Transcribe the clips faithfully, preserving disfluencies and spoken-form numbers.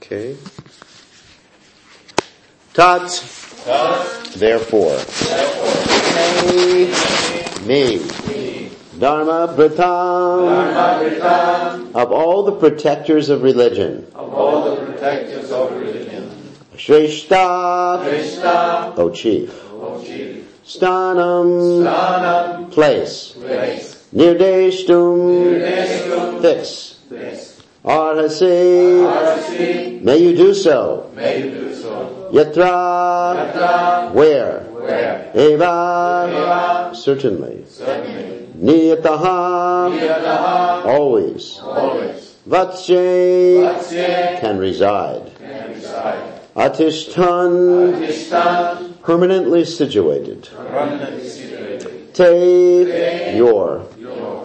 Okay. Tat. Tat. Therefore. Therefore. Me. Me. Dharma Pratam. Dharma Pratam. Of all the protectors of religion. Of all the protectors of religion. Shrestha. Shrestha. O chief. O chief. Sthanam. Sthanam. Place. Place. Nirdeshtum. Nirdeshtum. Fix. Fix. Arhasi. Arhasi. May you do so. May you do so. Yatra. Yatra. Where? Where? Eva. Eva. Certainly. Certainly. Niyataha. Niyataha. Always. Always. Vatsye. Vatsye. Can reside. Can reside. Atishtan. Atishtan. Permanently situated. Permanently situated. Te. Te. Your. Your.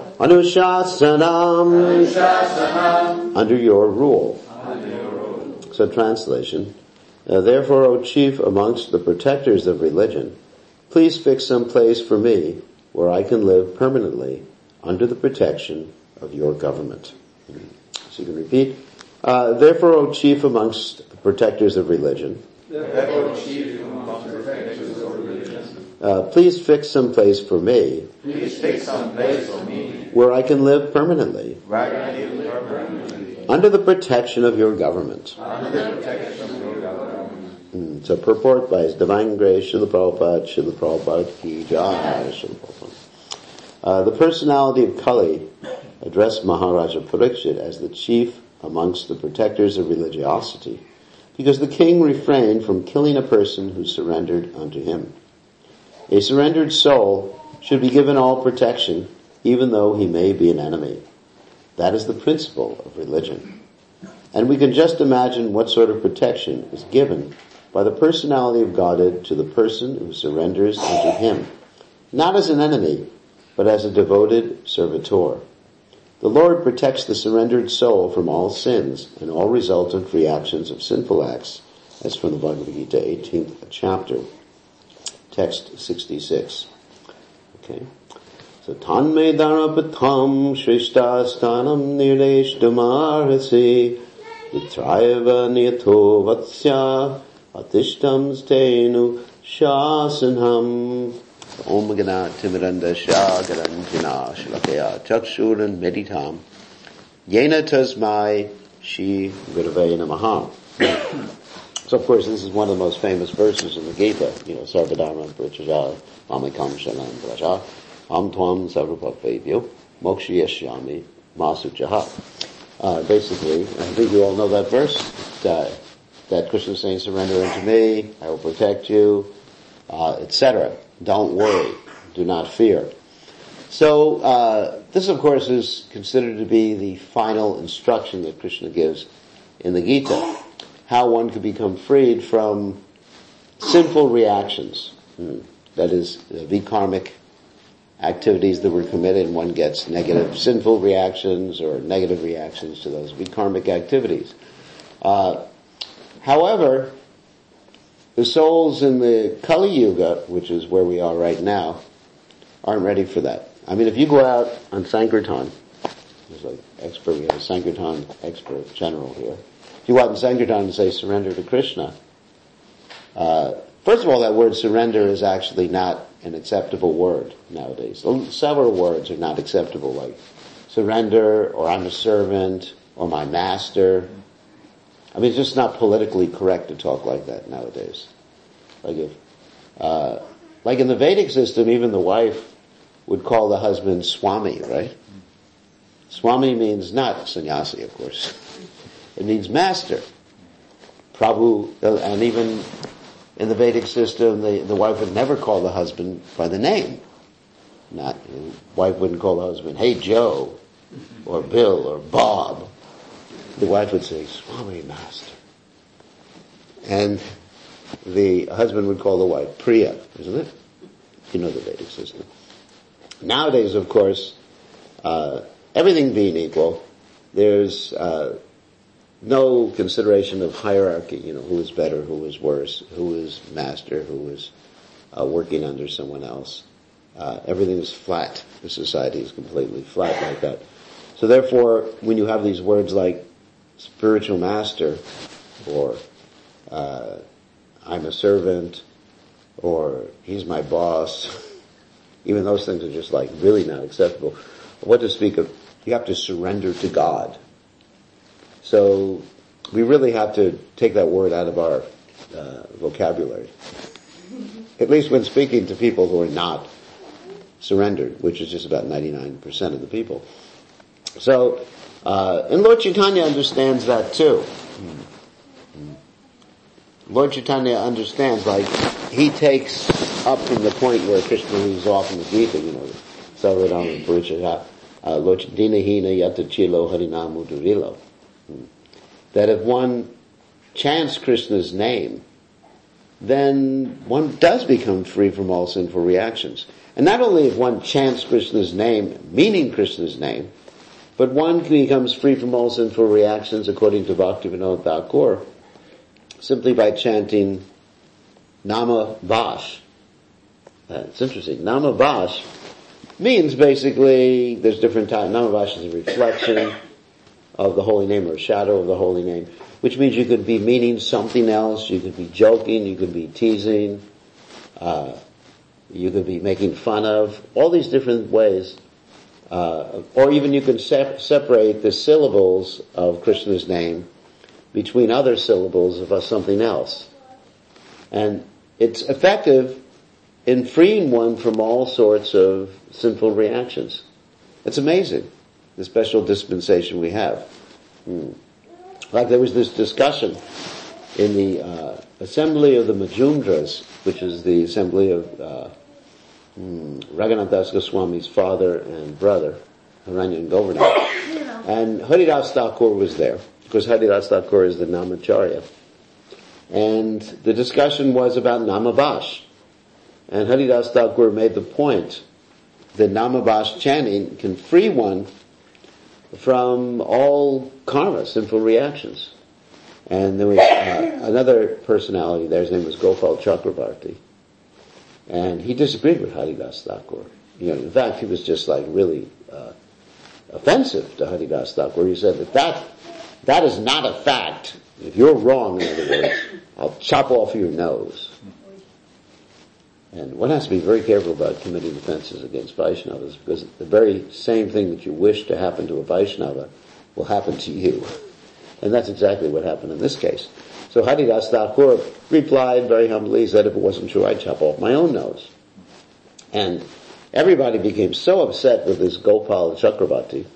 Anushasanam. Anushasanam. Under your rule. Under your rule. So translation. Uh, therefore, O chief amongst the protectors of religion, please fix some place for me where I can live permanently under the protection of your government. So you can repeat. Uh, therefore, O chief amongst the protectors of religion, Therefore, chief amongst the protectors of religion, uh, please fix some place for me please fix some place for me where I can live permanently where I can live permanently under the protection of your government. under the protection of your government. Mm, so purport by His Divine Grace, Srila Prabhupada, Srila Prabhupada Ki Jai, Srila Prabhupada. Uh, the personality of Kali addressed Maharaja Parikshit as the chief amongst the protectors of religiosity, because the king refrained from killing a person who surrendered unto him. A surrendered soul should be given all protection, even though he may be an enemy. That is the principle of religion. And we can just imagine what sort of protection is given by the personality of Godhead to the person who surrenders unto him, not as an enemy, but as a devoted servitor. The Lord protects the surrendered soul from all sins and all resultant reactions of sinful acts, as from the Bhagavad Gita, eighteenth chapter, text sixty-six. Okay. So, Tanme Dharapatham Shrishta Sthanam Nirdeshtumarhasi Vitrayava Niyato Vatsya Atishtam Stenu Shasanham. Om Gana Timiranda Shagaranjana Shalakaya Chakshuran Meditam Yena Tasmai Shri Gurave Namaha. So of course this is one of the most famous verses in the Gita, you know, Sarvadharma Prachaja Mamikam Shalam Praja Am Tvam Sarvapapvebhyo Mokshiyashyami Masuchaha. Uh, basically, I think you all know that verse, that, that Krishna is saying, surrender unto me, I will protect you, uh, et cetera. Don't worry. Do not fear. So, uh, this of course is considered to be the final instruction that Krishna gives in the Gita. How one can become freed from sinful reactions. Hmm. That is, uh, vikarmic activities that were committed, and one gets negative sinful reactions or negative reactions to those vikarmic activities. Uh, however, the souls in the Kali Yuga, which is where we are right now, aren't ready for that. I mean, if you go out on Sankirtan, there's an expert, we have a Sankirtan expert general here. If you go out on Sankirtan and say surrender to Krishna, uh, first of all, that word surrender is actually not an acceptable word nowadays. Several words are not acceptable, like surrender, or I'm a servant, or my master. I mean, it's just not politically correct to talk like that nowadays. Like if, uh, like in the Vedic system, even the wife would call the husband Swami, right? Swami means not sannyasi, of course. It means master. Prabhu, and even in the Vedic system, the, the wife would never call the husband by the name. Not, the wife wouldn't call the husband, hey Joe, or Bill, or Bob. The wife would say, Swami, master. And the husband would call the wife Priya, isn't it? You know the Vedic system. Nowadays, of course, uh, everything being equal, there's uh, no consideration of hierarchy, you know, who is better, who is worse, who is master, who is uh, working under someone else. Uh, everything is flat. The society is completely flat like that. So therefore, when you have these words like spiritual master, or uh, I'm a servant, or he's my boss. Even those things are just like really not acceptable. What to speak of, you have to surrender to God. So we really have to take that word out of our uh, vocabulary. At least when speaking to people who are not surrendered, which is just about ninety-nine percent of the people. So, uh, and Lord Chaitanya understands that too. Lord Chaitanya understands, like, he takes up from the point where Krishna leaves off in the Gita, you know, Sarvadama Purichaya, Lord Dinahina Yata Chilo Harinamu Durilo. That if one chants Krishna's name, then one does become free from all sinful reactions. And not only if one chants Krishna's name, meaning Krishna's name, but one becomes free from all sinful reactions, according to Bhaktivinoda Thakur, simply by chanting Nama Vash. Uh, it's interesting. Nama Vash means basically, there's different types. Nama Vash is a reflection of the holy name, or a shadow of the holy name, which means you could be meaning something else, you could be joking, you could be teasing, uh, you could be making fun of, all these different ways. Uh, or even you can se- separate the syllables of Krishna's name between other syllables of something else. And it's effective in freeing one from all sorts of sinful reactions. It's amazing, the special dispensation we have. Hmm. Like there was this discussion in the uh, assembly of the Majumdras, which is the assembly of uh, hmm, Raghunath Das Goswami's father and brother, Haranyan Govardhan. And Haridas Thakur was there, because Haridas Thakur is the Namacharya. And the discussion was about Namavash. And Haridas Thakur made the point that Namavash chanting can free one from all karma, sinful reactions. And there was uh, another personality there, his name was Gopal Chakravarti. And he disagreed with Haridas Thakur. You know, in fact, he was just like really uh, offensive to Haridas Thakur. He said that, that that is not a fact. If you're wrong, in other words, I'll chop off your nose. And one has to be very careful about committing offenses against Vaishnavas, because the very same thing that you wish to happen to a Vaishnava will happen to you. And that's exactly what happened in this case. So Haridas Thakur replied very humbly, he said, if it wasn't true, I'd chop off my own nose. And everybody became so upset with this Gopal Chakravarti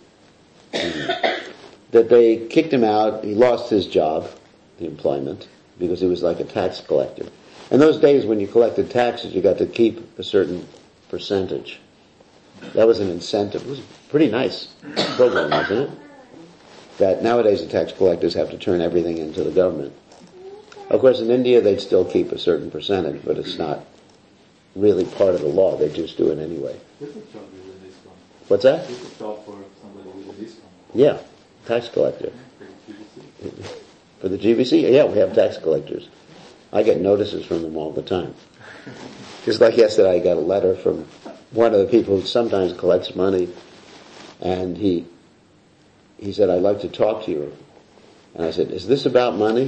that they kicked him out. He lost his job, the employment, because he was like a tax collector. In those days when you collected taxes, you got to keep a certain percentage. That was an incentive. It was a pretty nice program, wasn't it? That nowadays the tax collectors have to turn everything into the government. Of course, in India they'd still keep a certain percentage, but it's not really part of the law. They just do it anyway. What's that? You could job for somebody with a discount. Yeah, tax collector. For the G V C? Yeah, we have tax collectors. I get notices from them all the time. Just like yesterday, I got a letter from one of the people who sometimes collects money, and he he said, I'd like to talk to you. And I said, is this about money?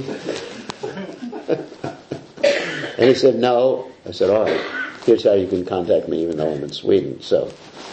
And he said, no. I said, all right, here's how you can contact me even though I'm in Sweden. So,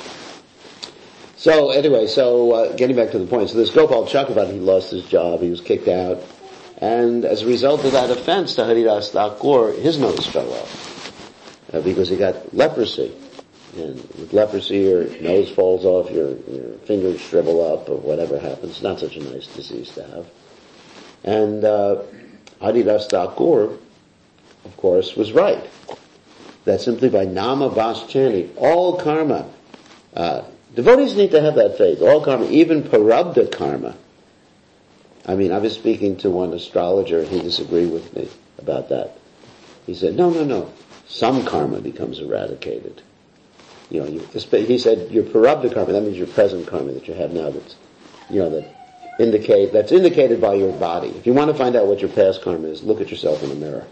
so anyway, so uh, getting back to the point, so this Gopal Chakravarti, he lost his job, he was kicked out. And as a result of that offense to Haridas Thakur, his nose fell off. Uh, because he got leprosy. And with leprosy, your nose falls off, your, your fingers shrivel up, or whatever happens. Not such a nice disease to have. And uh, Haridas Thakur, of course, was right. That simply by Nama Vas chanting, all karma, uh, devotees need to have that faith, all karma, even Parabdha karma. I mean, I was speaking to one astrologer, and he disagreed with me about that. He said, no, no, no, some karma becomes eradicated. You know, you, he said your Parabdha karma, that means your present karma that you have now that's, you know, that indicate, that's indicated by your body. If you want to find out what your past karma is, look at yourself in the mirror.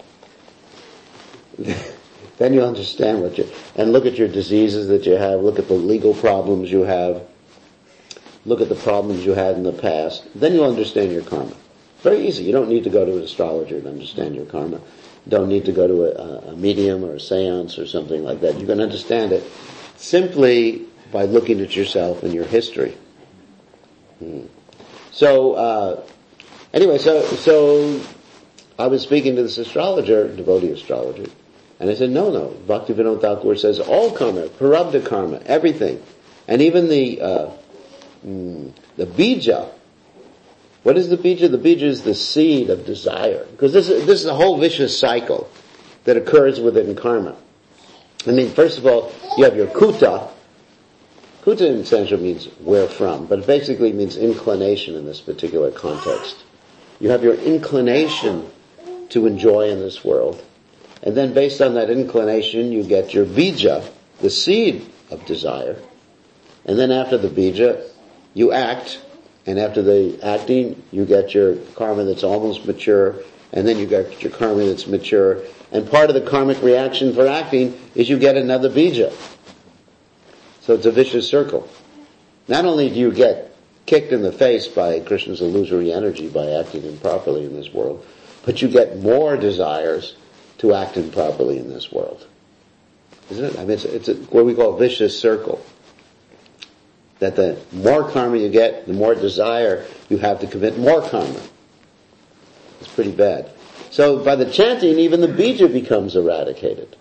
Then you'll understand what you, and look at your diseases that you have, look at the legal problems you have, look at the problems you had in the past, then you'll understand your karma. Very easy. You don't need to go to an astrologer to understand your karma. You don't need to go to a, a medium or a seance or something like that. You can understand it simply by looking at yourself and your history. Hmm. So, uh, anyway, so, so, I was speaking to this astrologer, devotee astrologer, and I said, no, no, Bhaktivinoda Thakur says all karma, prarabdha karma, everything, and even the, uh, mm, the bija. What is the bija? The bija is the seed of desire. Because this is, this is a whole vicious cycle that occurs within karma. I mean, first of all, you have your kuta. Kuta in Sanskrit means where from, but it basically means inclination in this particular context. You have your inclination to enjoy in this world. And then based on that inclination, you get your bija, the seed of desire. And then after the bija, you act. And after the acting, you get your karma that's almost mature. And then you get your karma that's mature. And part of the karmic reaction for acting is you get another bija. So it's a vicious circle. Not only do you get kicked in the face by Krishna's illusory energy by acting improperly in this world, but you get more desires to act improperly in this world. Isn't it? I mean, it's, it's a, what we call a vicious circle. That the more karma you get, the more desire you have to commit more karma. It's pretty bad. So by the chanting, even the bija becomes eradicated.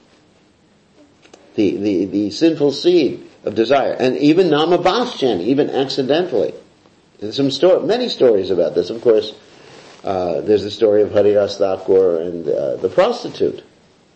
The, the, the sinful seed of desire. And even namabhas chanting, even accidentally. There's some story, many stories about this. Of course, uh, there's the story of Haridas Thakur and uh, the prostitute.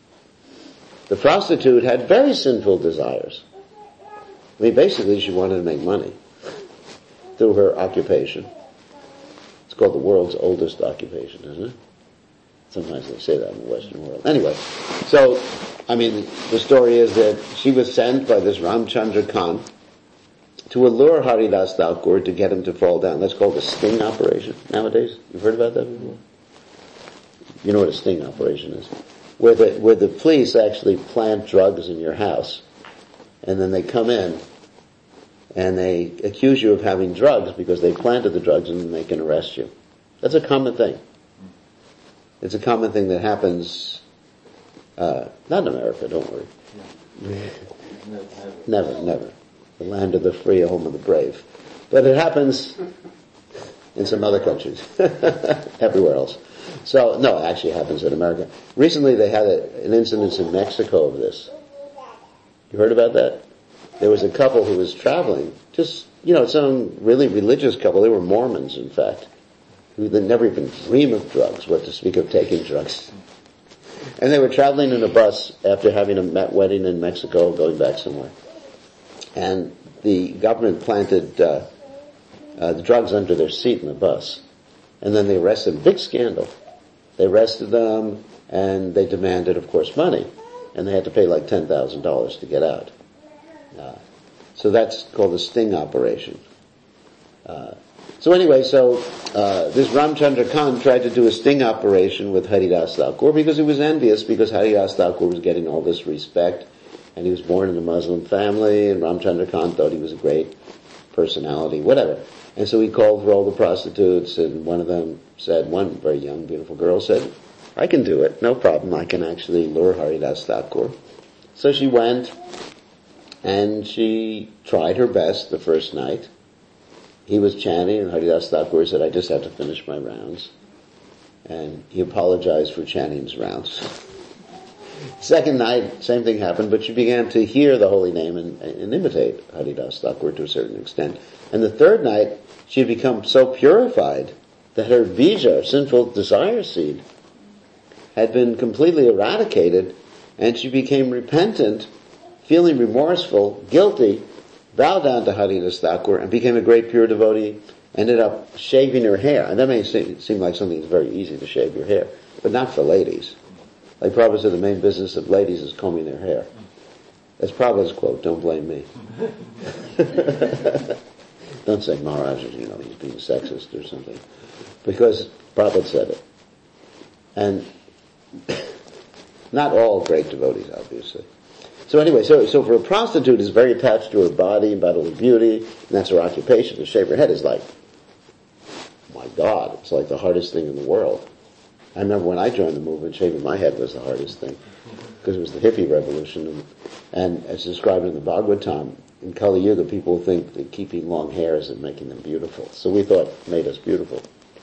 The prostitute had very sinful desires. I mean, basically she wanted to make money through her occupation. It's called the world's oldest occupation, isn't it? Sometimes they say that in the Western world. Anyway, so, I mean, the story is that she was sent by this Ramchandra Khan to allure Haridas Thakur to get him to fall down. That's called a sting operation nowadays. You've heard about that before? You know what a sting operation is? Where the, where the police actually plant drugs in your house, and then they come in and they accuse you of having drugs because they planted the drugs, and then they can arrest you. That's a common thing. It's a common thing that happens, uh, not in America, don't worry. No. Never, never. The land of the free, a home of the brave. But it happens in some other countries. Everywhere else. So, no, it actually happens in America. Recently they had a, an incident in Mexico of this. You heard about that? There was a couple who was traveling, just, you know, some really religious couple. They were Mormons, in fact, who would never even dream of drugs, what to speak of taking drugs. And they were traveling in a bus after having a wedding in Mexico, going back somewhere. And the government planted uh, uh, the drugs under their seat in the bus. And then they arrested them. Big scandal. They arrested them, and they demanded, of course, money. And they had to pay like ten thousand dollars to get out. Uh, so that's called a sting operation. Uh, so anyway, so uh, this Ramchandra Khan tried to do a sting operation with Haridas Thakur because he was envious, because Haridas Thakur was getting all this respect, and he was born in a Muslim family, and Ramchandra Khan thought he was a great personality, whatever. And so he called for all the prostitutes, and one of them said, one very young, beautiful girl said, I can do it, no problem, I can actually lure Haridas Thakur. So she went, and she tried her best the first night. He was chanting, and Haridas Thakur said, I just have to finish my rounds. And he apologized for chanting his rounds. Second night, same thing happened, but she began to hear the holy name and, and imitate Haridas Thakur to a certain extent. And the third night, she had become so purified that her bija, sinful desire seed, had been completely eradicated, and she became repentant, feeling remorseful, guilty, bowed down to Haridas Thakur, and became a great pure devotee, ended up shaving her hair. And that may seem, seem like something that's very easy to shave your hair, but not for ladies. Like Prabhupada said, the main business of ladies is combing their hair. That's Prabhupada's quote, don't blame me. Don't say Maharaj, you know, he's being sexist or something. Because Prabhupada said it. And not all great devotees, obviously. So anyway, so, so for a prostitute is very attached to her body and bodily beauty, and that's her occupation. To shave her head is like, my God, it's like the hardest thing in the world. I remember when I joined the movement, shaving my head was the hardest thing, because it was the hippie revolution, and, and as described in the Bhagavatam, in Kali Yuga, people think that keeping long hairs and making them beautiful. So we thought it made us beautiful.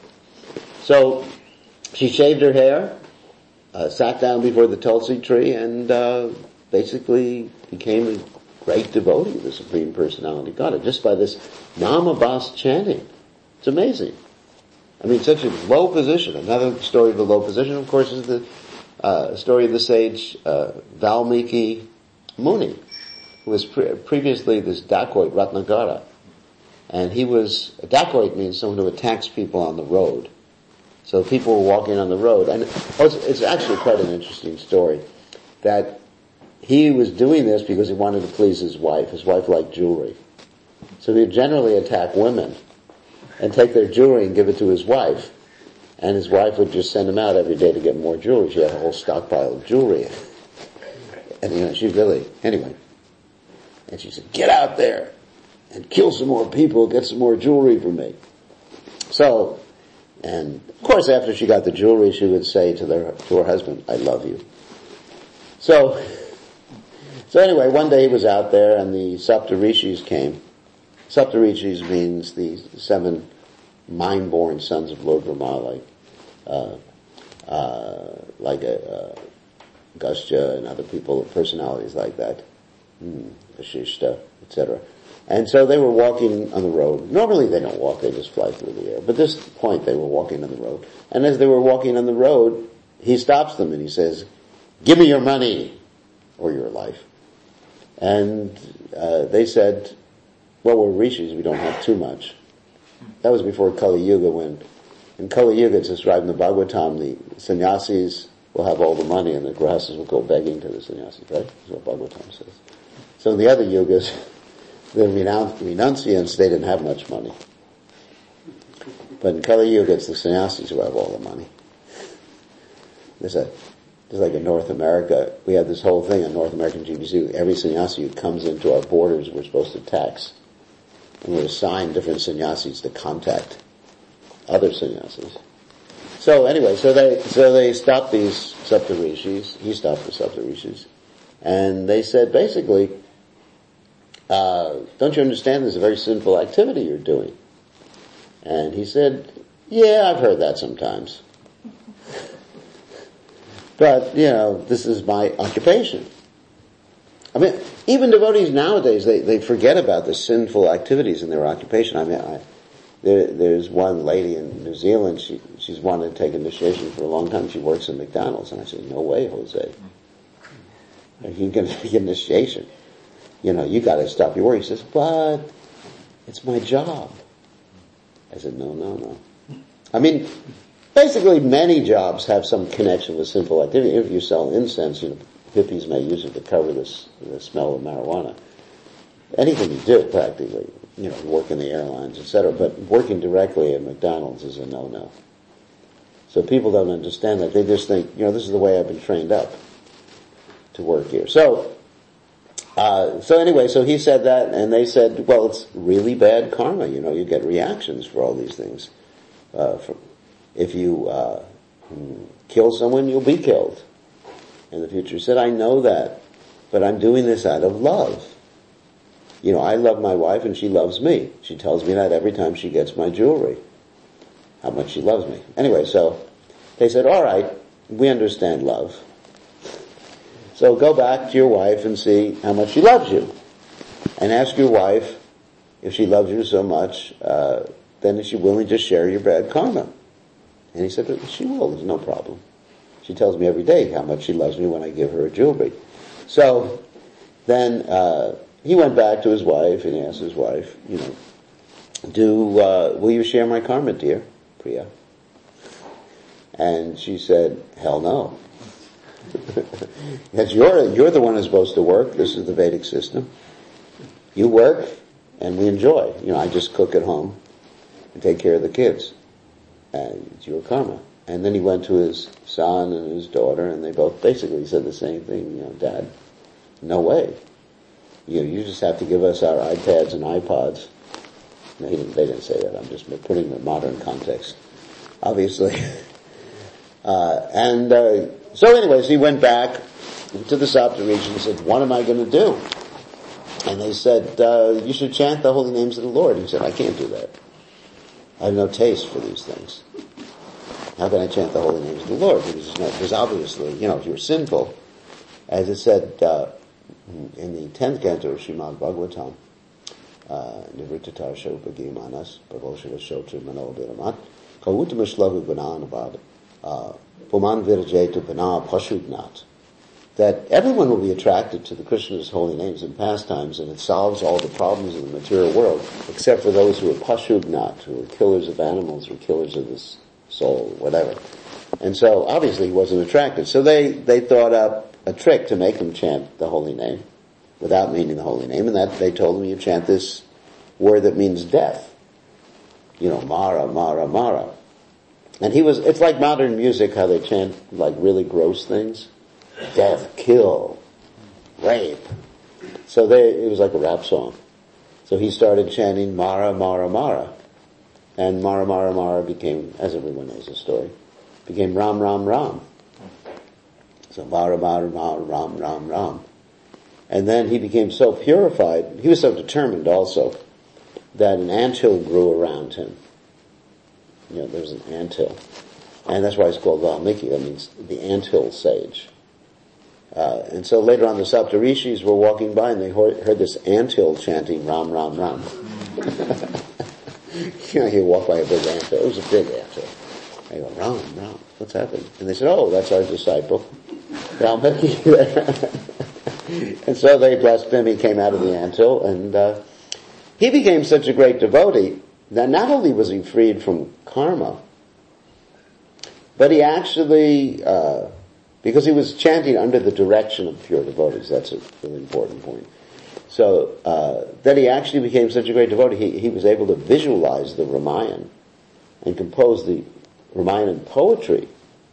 So she shaved her hair, uh, sat down before the Tulsi tree, and uh, basically became a great devotee of the Supreme Personality of God, just by this Namabas chanting. It's amazing. I mean, such a low position. Another story of a low position, of course, is the uh, story of the sage uh, Valmiki Muni, who was pre- previously this dacoit, Ratnagara. And he was, a dacoit means someone who attacks people on the road. So people were walking on the road, and oh, it's, it's actually quite an interesting story, that he was doing this because he wanted to please his wife. His wife liked jewelry. So he would generally attack women and take their jewelry and give it to his wife. And his wife would just send him out every day to get more jewelry. She had a whole stockpile of jewelry. And you know, she really, anyway. And she said, get out there and kill some more people, get some more jewelry for me. So, and of course after she got the jewelry, she would say to their, to her husband, I love you. So, so anyway, one day he was out there and the Saptarishis came. Saptarishis means the seven mind-born sons of Lord Brahma, like, uh, uh, like a, uh, Gastya and other people, personalities like that, mm, Vashishta, et cetera. And so they were walking on the road. Normally they don't walk, they just fly through the air. But this point they were walking on the road. And as they were walking on the road, he stops them and he says, give me your money or your life. And uh, they said, well, we're rishis, we don't have too much. That was before Kali Yuga, when in Kali Yuga it's described in the Bhagavatam, the sannyasis will have all the money and the grahastas will go begging to the sannyasis, right? That's what Bhagavatam says. So in the other yugas, the renunci- renunciants, they didn't have much money. But in Kali Yuga it's the sannyasis who have all the money. There's a, there's like in North America, we have this whole thing in North American G B C, every sannyasi who comes into our borders we're supposed to tax. And we're assigned different sannyasis to contact other sannyasis. So anyway, so they, so they stopped these Saptarishis, he stopped the Saptarishis, and they said basically, uh, don't you understand this is a very sinful activity you're doing? And he said, yeah, I've heard that sometimes. But, you know, this is my occupation. I mean, even devotees nowadays, they, they forget about the sinful activities in their occupation. I mean, I, there, there's one lady in New Zealand, she, she's wanted to take initiation for a long time. She works at McDonald's. And I said, no way, Jose. You can take initiation. You know, you gotta stop your work. He says, but it's my job. I said, no, no, no. I mean, basically many jobs have some connection with sinful activity. If you sell incense, you know, hippies may use it to cover this, the smell of marijuana. Anything you do, practically, you know, work in the airlines, et cetera. But working directly at McDonald's is a no-no. So people don't understand that. They just think, you know, this is the way I've been trained up to work here. So, uh, so anyway, so he said that, and they said, well, it's really bad karma. You know, you get reactions for all these things. Uh, for, if you uh, kill someone, you'll be killed in the future. He said, I know that, but I'm doing this out of love. You know, I love my wife and she loves me. She tells me that every time she gets my jewelry, how much she loves me. Anyway, so they said, all right, we understand love. So go back to your wife and see how much she loves you. And ask your wife, if she loves you so much, uh, then is she willing to share your bad karma? And he said, she will, there's no problem. She tells me every day how much she loves me when I give her a jewelry. So then uh he went back to his wife and he asked his wife, you know, do uh will you share my karma, dear Priya? And she said, hell no. Because you're you're the one who's supposed to work. This is the Vedic system. You work and we enjoy. You know, I just cook at home and take care of the kids. And it's your karma. And then he went to his son and his daughter, and they both basically said the same thing. You know, Dad, no way. You know, you just have to give us our iPads and iPods. No, he didn't, they didn't say that. I'm just putting the modern context. obviously. Uh, and uh, so anyways, he went back to the Saptarishi and said, what am I going to do? And they said, uh, you should chant the holy names of the Lord. He said, I can't do that. I have no taste for these things. How can I chant the holy names of the Lord? Because, it's not, because obviously, you know, if you're sinful, as it said uh, in the tenth canto of Srimad Bhagavatam, Nivrittatar Shopagi Manas, Bhagavashava Shotru Manobiramat, Kavutama Shlagu Gunanabad, Puman Virajetu Bana Pashugnat, that everyone will be attracted to the Krishna's holy names and pastimes, and it solves all the problems of the material world, except for those who are Pashugnat, who are killers of animals or killers of this soul, whatever. And so, obviously, he wasn't attracted. So they, they thought up a trick to make him chant the holy name, without meaning the holy name, and that they told him, you chant this word that means death. You know, Mara, Mara, Mara. And he was, it's like modern music, how they chant like really gross things. Death, kill, rape. So they, it was like a rap song. So he started chanting Mara, Mara, Mara. And Mara, Mara, Mara became, as everyone knows the story, became Ram, Ram, Ram. So Mara, Mara, Mara, Ram, Ram, Ram. And then he became so purified, he was so determined also, that an anthill grew around him. You know, there's an anthill. And that's why it's called Valmiki, that means the anthill sage. Uh, and so later on the Saptarishis were walking by and they heard, heard this anthill chanting Ram, Ram, Ram. You know, he walked by a big anthill. It was a big anthill. I go, Ram, Ram, what's happened? And they said, oh, that's our disciple, Valmiki. And so they blessed him. He came out of the anthill, and uh, he became such a great devotee that not only was he freed from karma, but he actually, uh, because he was chanting under the direction of pure devotees, that's a really important point. So uh, that he actually became such a great devotee, he, he was able to visualize the Ramayana and compose the Ramayana poetry.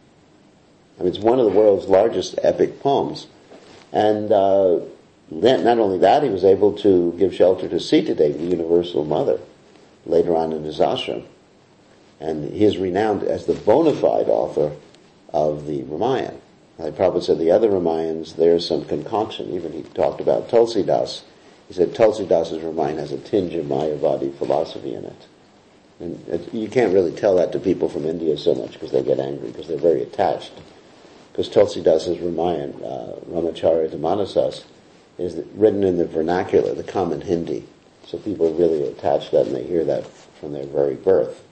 I mean, it's one of the world's largest epic poems. And uh, not only that, he was able to give shelter to Sita Devi, the universal mother, later on in his ashram. And he is renowned as the bona fide author of the Ramayana. Like Prabhupada said, the other Ramayans, there's some concoction. Even he talked about Tulsidas. He said Tulsidas's Ramayana has a tinge of Mayavadi philosophy in it. And it, you can't really tell that to people from India so much because they get angry, because they're very attached. Because Tulsidas's Ramayana, uh, Ramacharya Manasas, is written in the vernacular, the common Hindi. So people really attach that and they hear that from their very birth.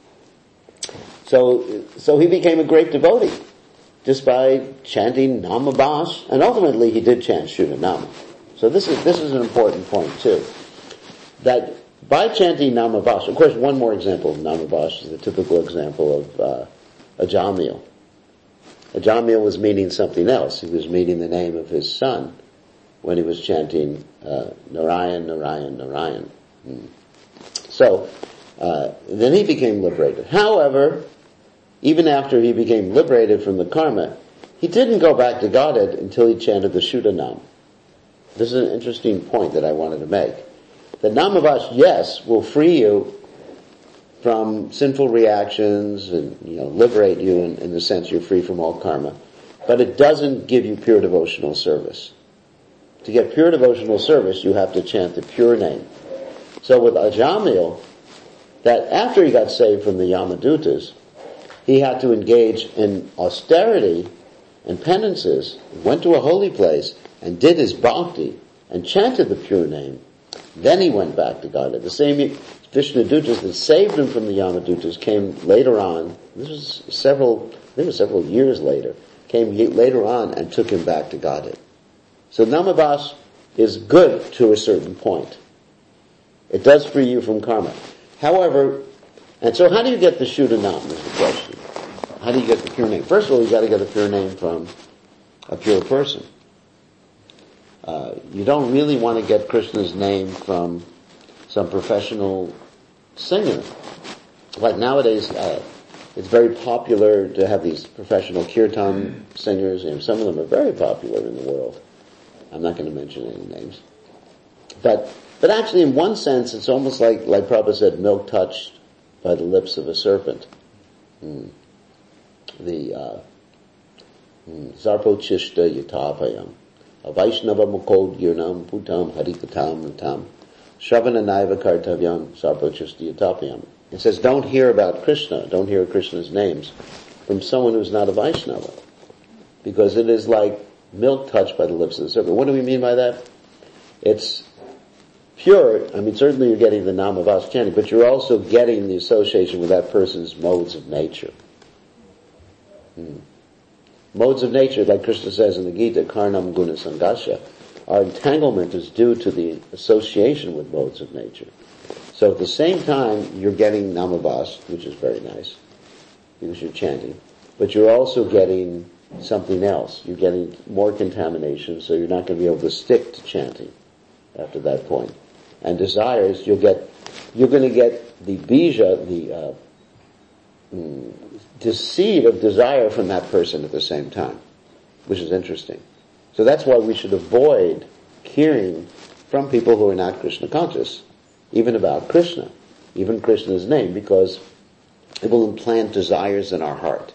So, so he became a great devotee just by chanting Namabhas, and ultimately he did chant Shuddhanama. So this is, this is an important point too. That by chanting Namabhas, of course one more example of Namabhas is the typical example of, uh, Ajamil. Ajamil was meaning something else. He was meaning the name of his son when he was chanting, uh, Narayan, Narayan, Narayan. Hmm. So, uh, then he became liberated. However, even after he became liberated from the karma, he didn't go back to Godhead until he chanted the Shuddhanam. This is an interesting point that I wanted to make. That Namabhas, yes, will free you from sinful reactions and, you know, liberate you in, in the sense you're free from all karma. But it doesn't give you pure devotional service. To get pure devotional service, you have to chant the pure name. So with Ajamil, that after he got saved from the Yamadutas, he had to engage in austerity and penances, went to a holy place and did his bhakti and chanted the pure name. Then he went back to God. The same Vishnudutas that saved him from the Yamadutas came later on, this was several, I think it was several years later, came later on and took him back to Godhead. So Namabhas is good to a certain point. It does free you from karma. However, and so how do you get the Shuddhanam is the question. How do you get the pure name? First of all, you got to get the pure name from a pure person. Uh, you don't really want to get Krishna's name from some professional singer. Like nowadays, uh, it's very popular to have these professional kirtan singers, and some of them are very popular in the world. I'm not going to mention any names. But, but actually in one sense, it's almost like, like Prabhupada said, milk touched by the lips of a serpent. Hmm. the uh, Sarpochishta Yatapayam, Vaishnava Mukod Girnam Putam Harikatam Natam, Shravana Naiva Kartavyam Sarpochishta Yatapayam. It says, don't hear about Krishna, don't hear Krishna's names from someone who's not a Vaishnava, because it is like milk touched by the lips of the serpent. What do we mean by that? It's pure. I mean, certainly you're getting the Namavas chanting, but you're also getting the association with that person's modes of nature. Hmm. Modes of nature, like Krishna says in the Gita, Karnam Guna Sangasha, our entanglement is due to the association with modes of nature. So at the same time, you're getting Namavas, which is very nice, because you're chanting, but you're also getting something else. You're getting more contamination, so you're not going to be able to stick to chanting after that point. And desires, you'll get, you're going to get the bija, the uh, mm, the seed of desire from that person at the same time, which is interesting. So that's why we should avoid hearing from people who are not Krishna conscious, even about Krishna, even Krishna's name, because it will implant desires in our heart.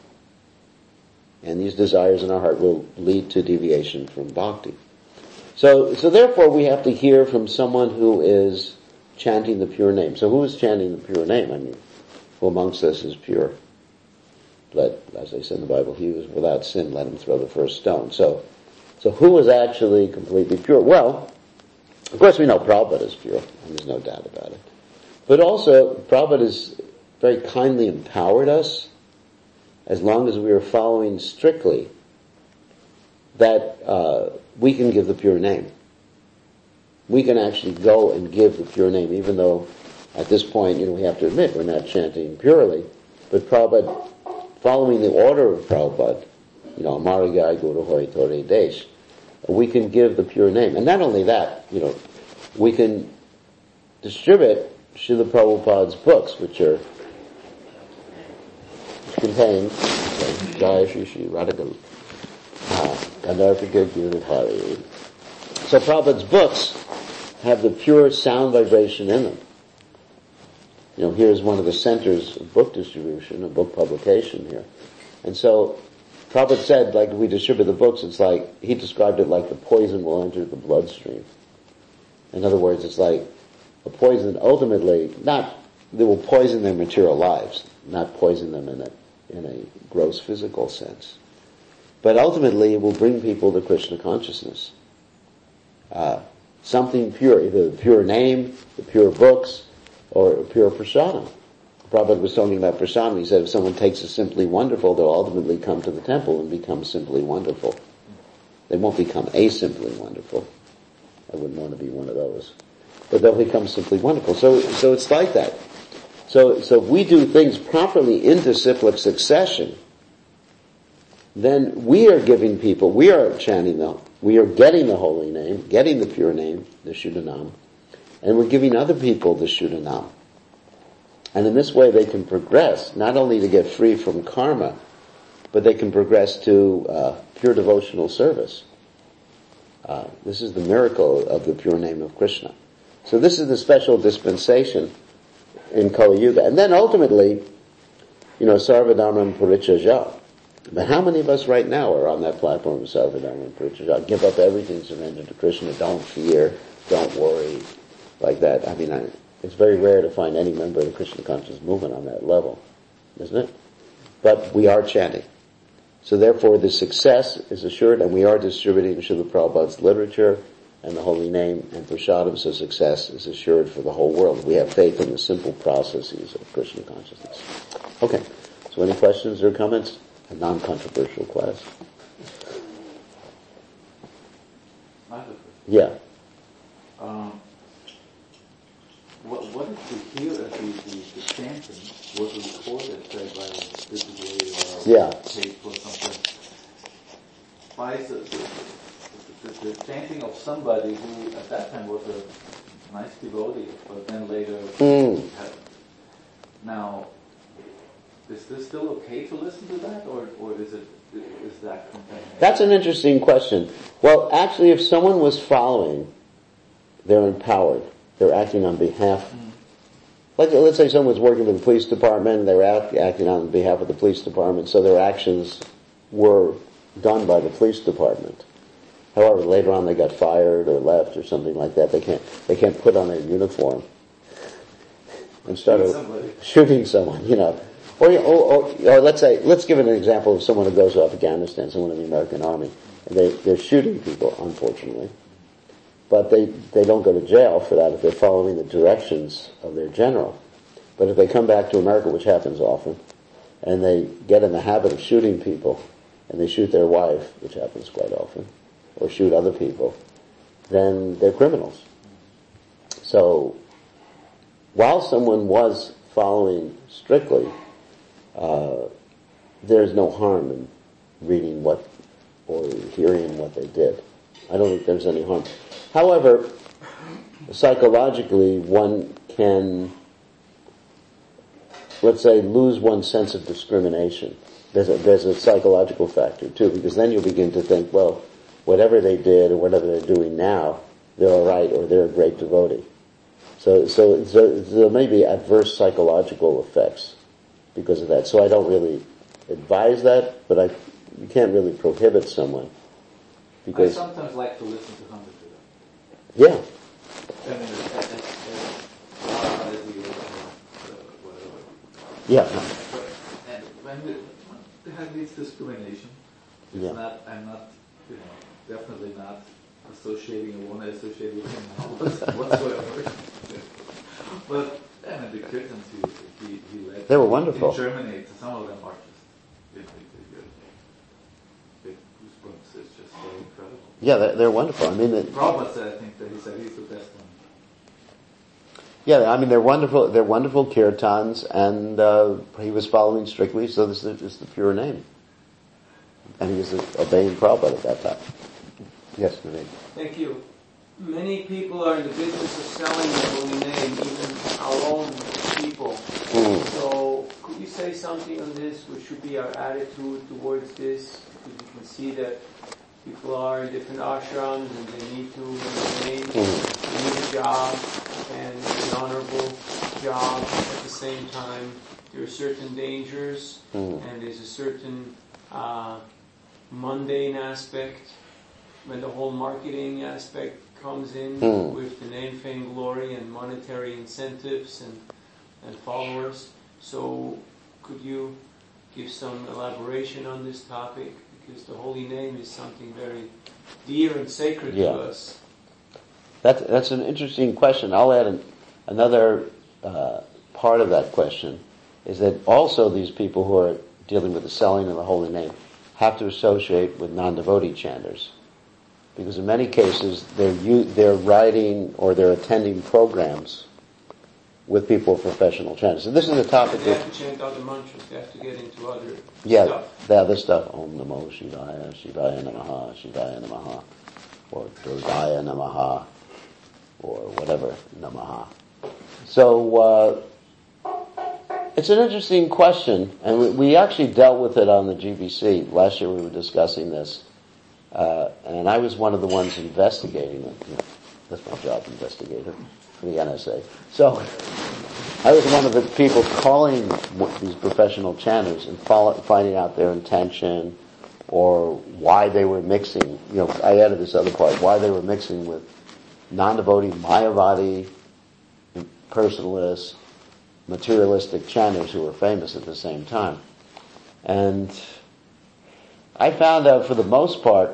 And these desires in our heart will lead to deviation from bhakti. So, so therefore we have to hear from someone who is chanting the pure name. So who is chanting the pure name? I mean, who amongst us is pure? Let, as they say in the Bible, he who is without sin, let him throw the first stone. So, so who is actually completely pure? Well, of course we know Prabhupada is pure, and there's no doubt about it. But also, Prabhupada has very kindly empowered us, as long as we are following strictly, that uh, we can give the pure name. We can actually go and give the pure name, even though at this point, you know, we have to admit we're not chanting purely. But Prabhupada, following the order of Prabhupada, you know, Amarigai Guru Hoi Tore Desh, we can give the pure name. And not only that, you know, we can distribute Srila Prabhupada's books, which are which contain Jaya Shri Shri Radhika Gandharvika Giridhari. So Prabhupada's books have the pure sound vibration in them. You know, here's one of the centers of book distribution, of book publication here. And so, Prabhupada said, like, if we distribute the books, it's like, he described it like the poison will enter the bloodstream. In other words, it's like a poison ultimately, not, they will poison their material lives, not poison them in a, in a gross physical sense. But ultimately it will bring people to Krishna consciousness. Uh, something pure, either the pure name, the pure books, or pure prasadam. Prabhupada was talking about prasadam. He said if someone takes a Simply Wonderful, they'll ultimately come to the temple and become Simply Wonderful. They won't become a Simply Wonderful. I wouldn't want to be one of those. But they'll become Simply Wonderful. So, so it's like that. So, so if we do things properly in disciplic succession, then we are giving people, we are chanting the, we are getting the holy name, getting the pure name, the Shuddhanam, and we're giving other people the Shuddhanam. And in this way they can progress, not only to get free from karma, but they can progress to uh, pure devotional service. Uh, this is the miracle of the pure name of Krishna. So this is the special dispensation in Kali Yuga. And then ultimately, you know, Sarvadharmam Parityajya. But how many of us right now are on that platform of Sarvadharmam Parityajya? Give up everything, surrender to Krishna, don't fear, don't worry, like that. I mean, I, it's very rare to find any member of the Krishna conscious movement on that level, isn't it? But we are chanting. So therefore the success is assured, and we are distributing Srila Prabhupada's literature and the holy name and prasadam, so success is assured for the whole world. We have faith in the simple processes of Krishna consciousness. Okay, so any questions or comments? A non-controversial class. Yeah. Um, what, what if we hear the, the, the chanting was recorded, say, by D J or yeah. tape or something? Why is it the, the, the chanting of somebody who at that time was a nice devotee, but then later mm. had, now, is this still okay to listen to that, or, or is it, is that contaminated? That's an interesting question. Well, actually, if someone was following, they're empowered. They're acting on behalf mm. Let's, let's say someone's working for the police department and they were act, acting on behalf of the police department, so their actions were done by the police department. However, later on they got fired or left or something like that. They can't, they can't put on a uniform and start Shooting, a, shooting someone, you know. Or, or, or, or let's say, let's give an example of someone who goes to Afghanistan, someone in the American Army, and they, they're shooting people, unfortunately. But they, they don't go to jail for that if they're following the directions of their general. But if they come back to America, which happens often, and they get in the habit of shooting people, and they shoot their wife, which happens quite often, or shoot other people, then they're criminals. So, while someone was following strictly, uh, there's no harm in reading what, or hearing what they did. I don't think there's any harm. However, psychologically, one can, let's say, lose one's sense of discrimination. There's a, there's a psychological factor too, because then you begin to think, well, whatever they did or whatever they're doing now, they're all right or they're a great devotee. So, so, so there may be adverse psychological effects because of that. So I don't really advise that, but I, you can't really prohibit someone. Because I sometimes like to listen to Hunter to them. Yeah. I mean, as, as, as, uh, as we, uh, whatever. Yeah. But, and when we, they have this discrimination, it's Yeah. not, I'm not, you know, definitely not associating or want to associate with him now whatsoever. But, I mean, the curtains he, he, he led. They were wonderful. In Germany, some of them are just really, really good. Big goosebumps, it's just so incredible. Yeah, they're, they're wonderful. I mean, it, Robert said, I think that he said he's the best one. yeah, I mean, they're wonderful. They're wonderful kirtans, and uh, he was following strictly. So this is the pure name, and he was obeying Prabhupada at that time. Yes, Naveen. Thank you. Many people are in the business of selling the holy name, even our own people. Mm. So, could you say something on this? What should be our attitude towards this? Because you can see that people are in different ashrams and they need to remain, Mm. they need a job and an honorable job. At the same time, there are certain dangers Mm. and there's a certain uh, mundane aspect when the whole marketing aspect comes in Mm. with the name, fame, glory, and monetary incentives and, and followers. So, could you give some elaboration on this topic? Because the holy name is something very dear and sacred Yeah. to us. That's that's an interesting question. I'll add an, another uh, part of that question is that also these people who are dealing with the selling of the holy name have to associate with non-devotee chanters, because in many cases they're u- they're writing or they're attending programs with people with professional chanters. So this is a topic They that have to chant other mantras. They have to get into other yeah, stuff. the other stuff. Om Namo Shivaya, Shivaya Namaha, Shivaya Namaha, or Durgaya Namaha, or whatever Namaha. So uh, it's an interesting question, and we, we actually dealt with it on the G B C last year. We were discussing this, uh, and I was one of the ones investigating it. You know, that's my job, investigator for the N S A. So I was one of the people calling these professional chanters and follow, finding out their intention or why they were mixing. You know, I added this other part, why they were mixing with non-devotee, Mayavadi, personalists, materialistic chanters who were famous at the same time. And I found out for the most part,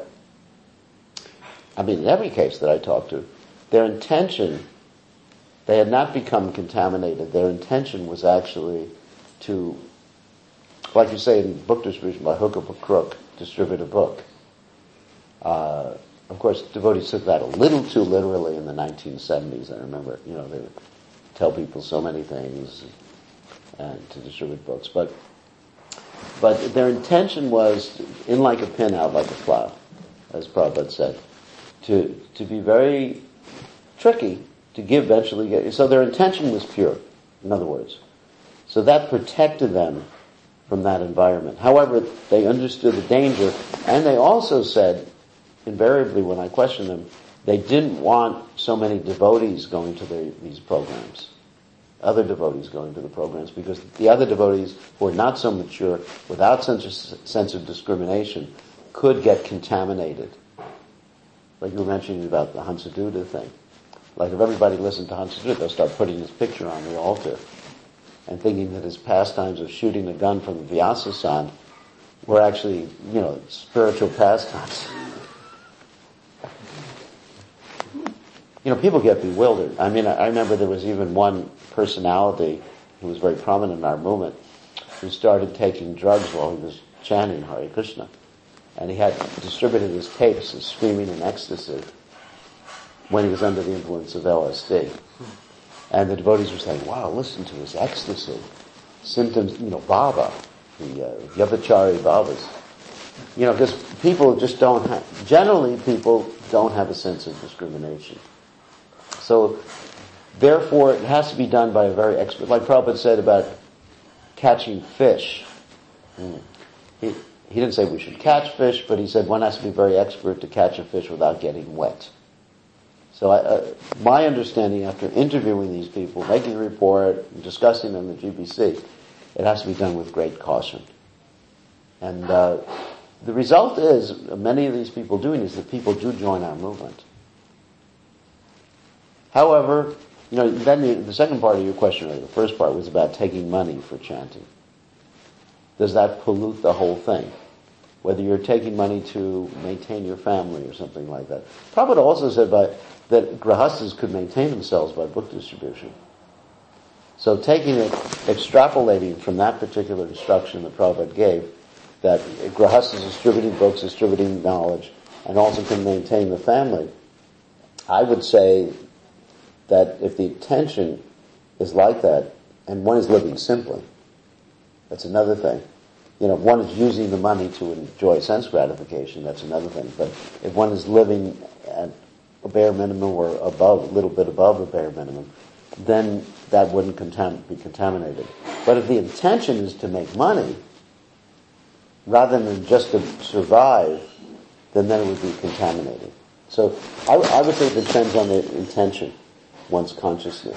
I mean in every case that I talked to, their intention, they had not become contaminated. Their intention was actually to, like you say in book distribution, by hook or by crook, distribute a book. Uh, of course, devotees took that a little too literally in the nineteen seventies. I remember, you know, they would tell people so many things and to distribute books. But but their intention was, in like a pin, out like a plow, as Prabhupada said, to to be very tricky, to give eventually get. So their intention was pure, in other words. So that protected them from that environment. However, they understood the danger, and they also said, invariably when I questioned them, they didn't want so many devotees going to their, these programs. other devotees going to the programs, because the other devotees who are not so mature, without such a sense of discrimination, could get contaminated. Like you were mentioning about the Hansaduta thing. Like if everybody listened to Hansaduta, they'll start putting his picture on the altar and thinking that his pastimes of shooting a gun from the Vyasa-san were actually, you know, spiritual pastimes. You know, people get bewildered. I mean, I remember there was even one personality who was very prominent in our movement who started taking drugs while he was chanting Hare Krishna. And he had distributed his tapes of screaming in ecstasy when he was under the influence of L S D. And the devotees were saying, wow, listen to his ecstasy. Symptoms, you know, Baba, the uh, Yavachari Babas. You know, because people just don't have, generally people don't have a sense of discrimination. So, therefore, it has to be done by a very expert. Like Prabhupada said about catching fish. He, he didn't say we should catch fish, but he said one has to be very expert to catch a fish without getting wet. So I, uh, my understanding after interviewing these people, making a report, discussing them in the G B C, it has to be done with great caution. And uh, the result is, many of these people doing is that people do join our movement. However, you know, then the, the second part of your question, or the first part, was about taking money for chanting. Does that pollute the whole thing? Whether you're taking money to maintain your family or something like that. Prabhupada also said by, that grahastas could maintain themselves by book distribution. So taking it, extrapolating from that particular instruction that Prabhupada gave, that grahastas distributing books, distributing knowledge, and also can maintain the family, I would say that if the intention is like that, and one is living simply, that's another thing. You know, if one is using the money to enjoy sense gratification, that's another thing. But if one is living at a bare minimum or above, a little bit above a bare minimum, then that wouldn't contam- be contaminated. But if the intention is to make money, rather than just to survive, then then it would be contaminated. So I, I would say it depends on the intention, one's consciousness.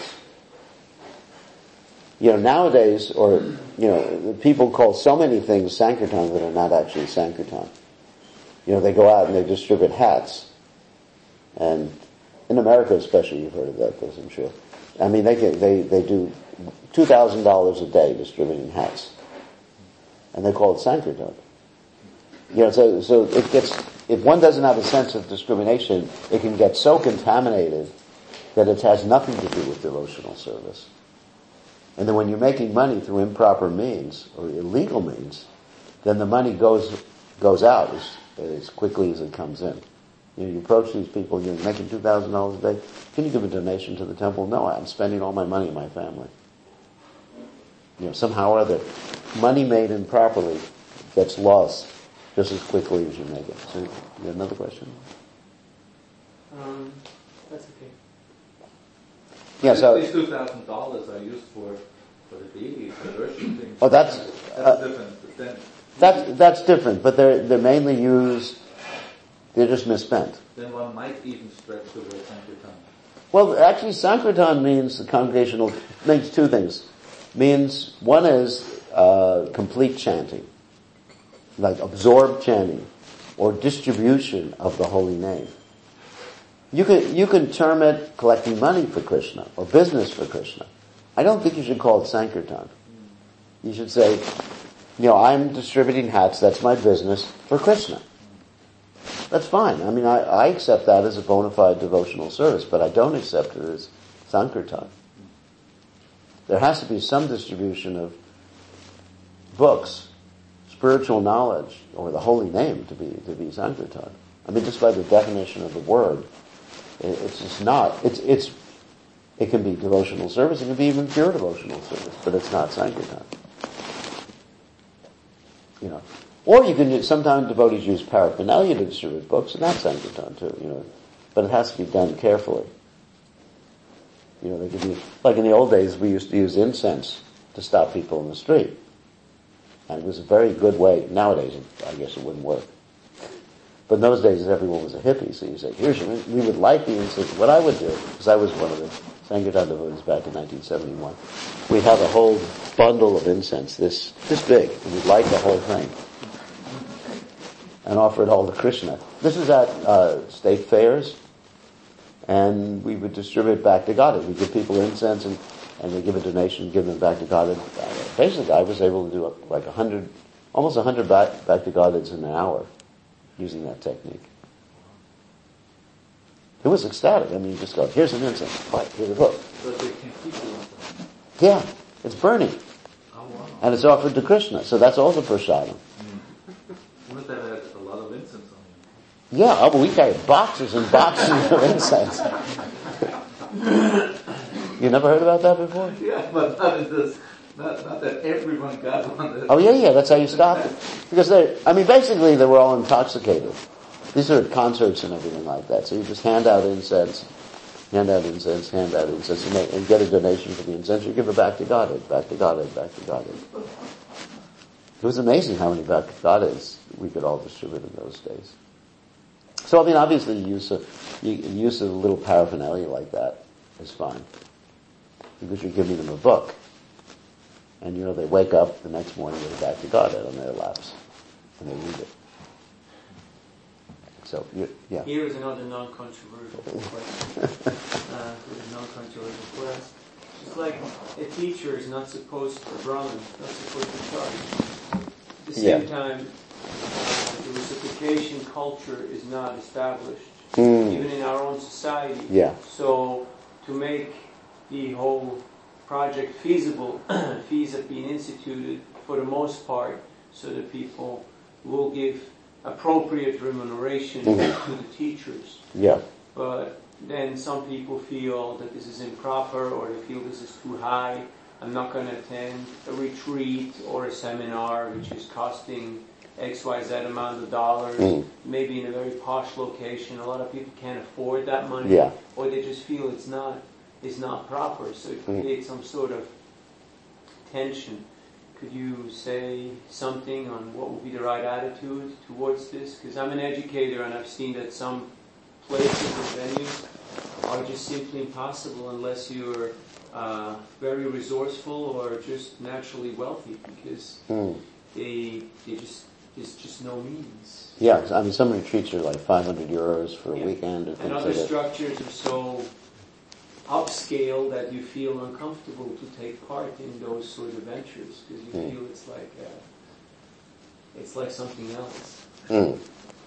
You know, nowadays, or, you know, people call so many things Sankirtan that are not actually Sankirtan. You know, they go out and they distribute hats. And in America especially, you've heard of that, because I'm sure. I mean, they get, they, they do two thousand dollars a day distributing hats. And they call it Sankirtan. You know, so, so it gets, if one doesn't have a sense of discrimination, it can get so contaminated that it has nothing to do with devotional service. And then when you're making money through improper means, or illegal means, then the money goes, goes out as, as quickly as it comes in. You know, you approach these people, you're making two thousand dollars a day, can you give a donation to the temple? No, I'm spending all my money on my family. You know, somehow or other, money made improperly gets lost just as quickly as you make it. So, you have another question? Um, that's okay. Yeah, so these two thousand dollars are used for for the deities, for worshiping. Oh, that's that's uh, different. Then, that's that's different, but they're they're mainly used. They're just misspent. Then one might even stretch the word Sankirtan. Well, actually, Sankirtan means the congregational means two things. Means one is uh, complete chanting, like absorbed chanting, or distribution of the holy name. You can you can term it collecting money for Krishna or business for Krishna. I don't think you should call it Sankirtan. You should say, you know, I'm distributing hats. That's my business for Krishna. That's fine. I mean, I, I accept that as a bona fide devotional service, but I don't accept it as Sankirtan. There has to be some distribution of books, spiritual knowledge, or the holy name to be to be Sankirtan. I mean, just by the definition of the word, it, it's just not. It's it's it can be devotional service. It can be even pure devotional service, but it's not Sankirtan. You know. Or you can, sometimes devotees use paraphernalia to distribute books, and that's Sankirtan too, you know. But it has to be done carefully. You know, they could be, like in the old days, we used to use incense to stop people in the street. And it was a very good way. Nowadays, I guess it wouldn't work. But in those days, everyone was a hippie, so you say, here's your, we would light the incense. What I would do, because I was one of the Sankirtan devotees back in nineteen seventy-one, we'd have a whole bundle of incense, this this big, and we'd light the whole thing and offer it all to Krishna. This is at uh, state fairs, and we would distribute it back to God. We'd give people incense, and, and they give a donation, give them back to God. And basically, I was able to do like a hundred, almost a hundred back, back to God in an hour using that technique. It was ecstatic. I mean, you just go, here's an incense, right, here's a book. But they can keep the incense. Yeah, it's burning. Oh, wow. And it's offered to Krishna, so that's also prasadam. You must have had a lot of incense on you. Yeah, oh, but we carried boxes and boxes of incense. You never heard about that before? Yeah, but not in this. Not, not that everyone got one. Oh yeah, yeah, that's how you stop it. Because they, I mean, basically they were all intoxicated. These are at concerts and everything like that. So you just hand out incense, hand out incense, hand out incense, and, they, and get a donation for the incense. You give it back to Godhead, back to Godhead, back to Godhead. It was amazing how many back to Godheads we could all distribute in those days. So I mean, obviously, the use of use of a little paraphernalia like that is fine, because you're giving them a book. And you know, they wake up the next morning with a back to Godhead on their laps, and they read it. So, yeah. Here is another non-controversial question. uh, here's a non-controversial question. It's like a teacher is not supposed to, a Brahmin, not supposed to charge. At the same yeah. time, uh, the reciprocation culture is not established, mm. even in our own society. Yeah. So, to make the whole project feasible, fees have been instituted for the most part so that people will give appropriate remuneration mm-hmm. to the teachers. Yeah. But then some people feel that this is improper, or they feel this is too high. I'm not going to attend a retreat or a seminar which is costing X Y Z amount of dollars, mm. maybe in a very posh location. A lot of people can't afford that money, yeah. or they just feel it's not is not proper, so it creates some sort of tension. Could you say something on what would be the right attitude towards this? Because I'm an educator and I've seen that some places and venues are just simply impossible unless you're uh, very resourceful or just naturally wealthy, because mm. they, they just, there's just no means. Yeah, I mean, some retreats are like five hundred euros for a yeah. weekend. Or and things other like structures are so upscale that you feel uncomfortable to take part in those sort of ventures, because you mm. feel it's like uh, it's like something else. Mm.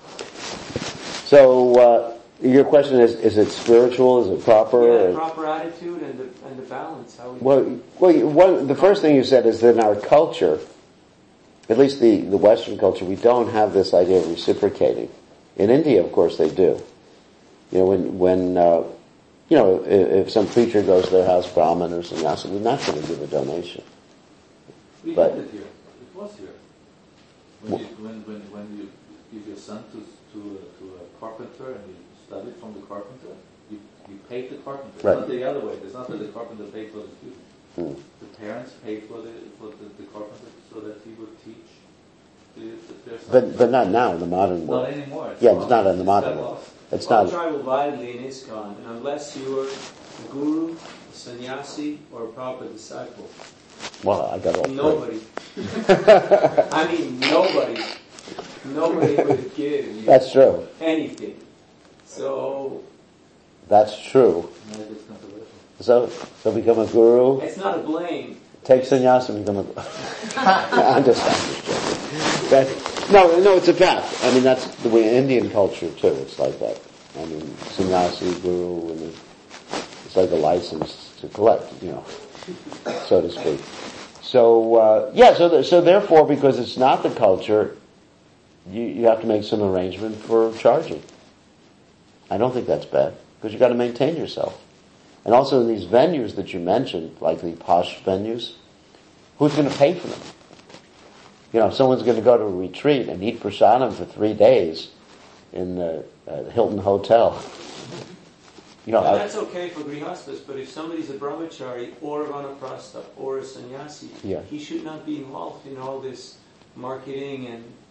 So uh, your question is: is it spiritual? Is it proper? Yeah, or? proper attitude and the and the balance. How we well, well, one, the first thing you said is that in our culture, at least the the Western culture, we don't have this idea of reciprocating. In India, of course, they do. You know, when when uh, You know, if, if some preacher goes to their house, Brahmin or sannyasi, they're not going to give a donation. We but, had it here. It was here. When you, when, when, when you give your son to to a, to a carpenter and you study from the carpenter, you, you pay the carpenter. It's right. not the other way. It's not that the carpenter paid for the student. Hmm. The parents paid for the for the, the carpenter so that he would teach the, the, their son. But but not now in the modern world. Not anymore. It's yeah, lost. it's not in the It's modern world. lost. It's well, not. travel widely in ISKCON, and unless you're a guru, a sannyasi, or a proper disciple, Well, I got all nobody. I mean, nobody. Nobody would give you That's true. anything. So That's true. So, so become a guru. it's not a blame. Take sannyasa and become a. I'm just, I'm just joking. But, no, no, it's a fact. I mean, that's the way Indian culture too. It's like that. I mean, sannyasi, guru, and it's like a license to collect, you know, so to speak. So uh, yeah, so th- so therefore, because it's not the culture, you you have to make some arrangement for charging. I don't think that's bad, because you got to maintain yourself. And also in these venues that you mentioned, like the posh venues, who's going to pay for them? You know, if someone's going to go to a retreat and eat prasadam for three days in the uh, Hilton Hotel. You know, well, I, that's okay for grihastas, but if somebody's a brahmachari or a vanaprastha or a sannyasi, yeah. he should not be involved in all this marketing and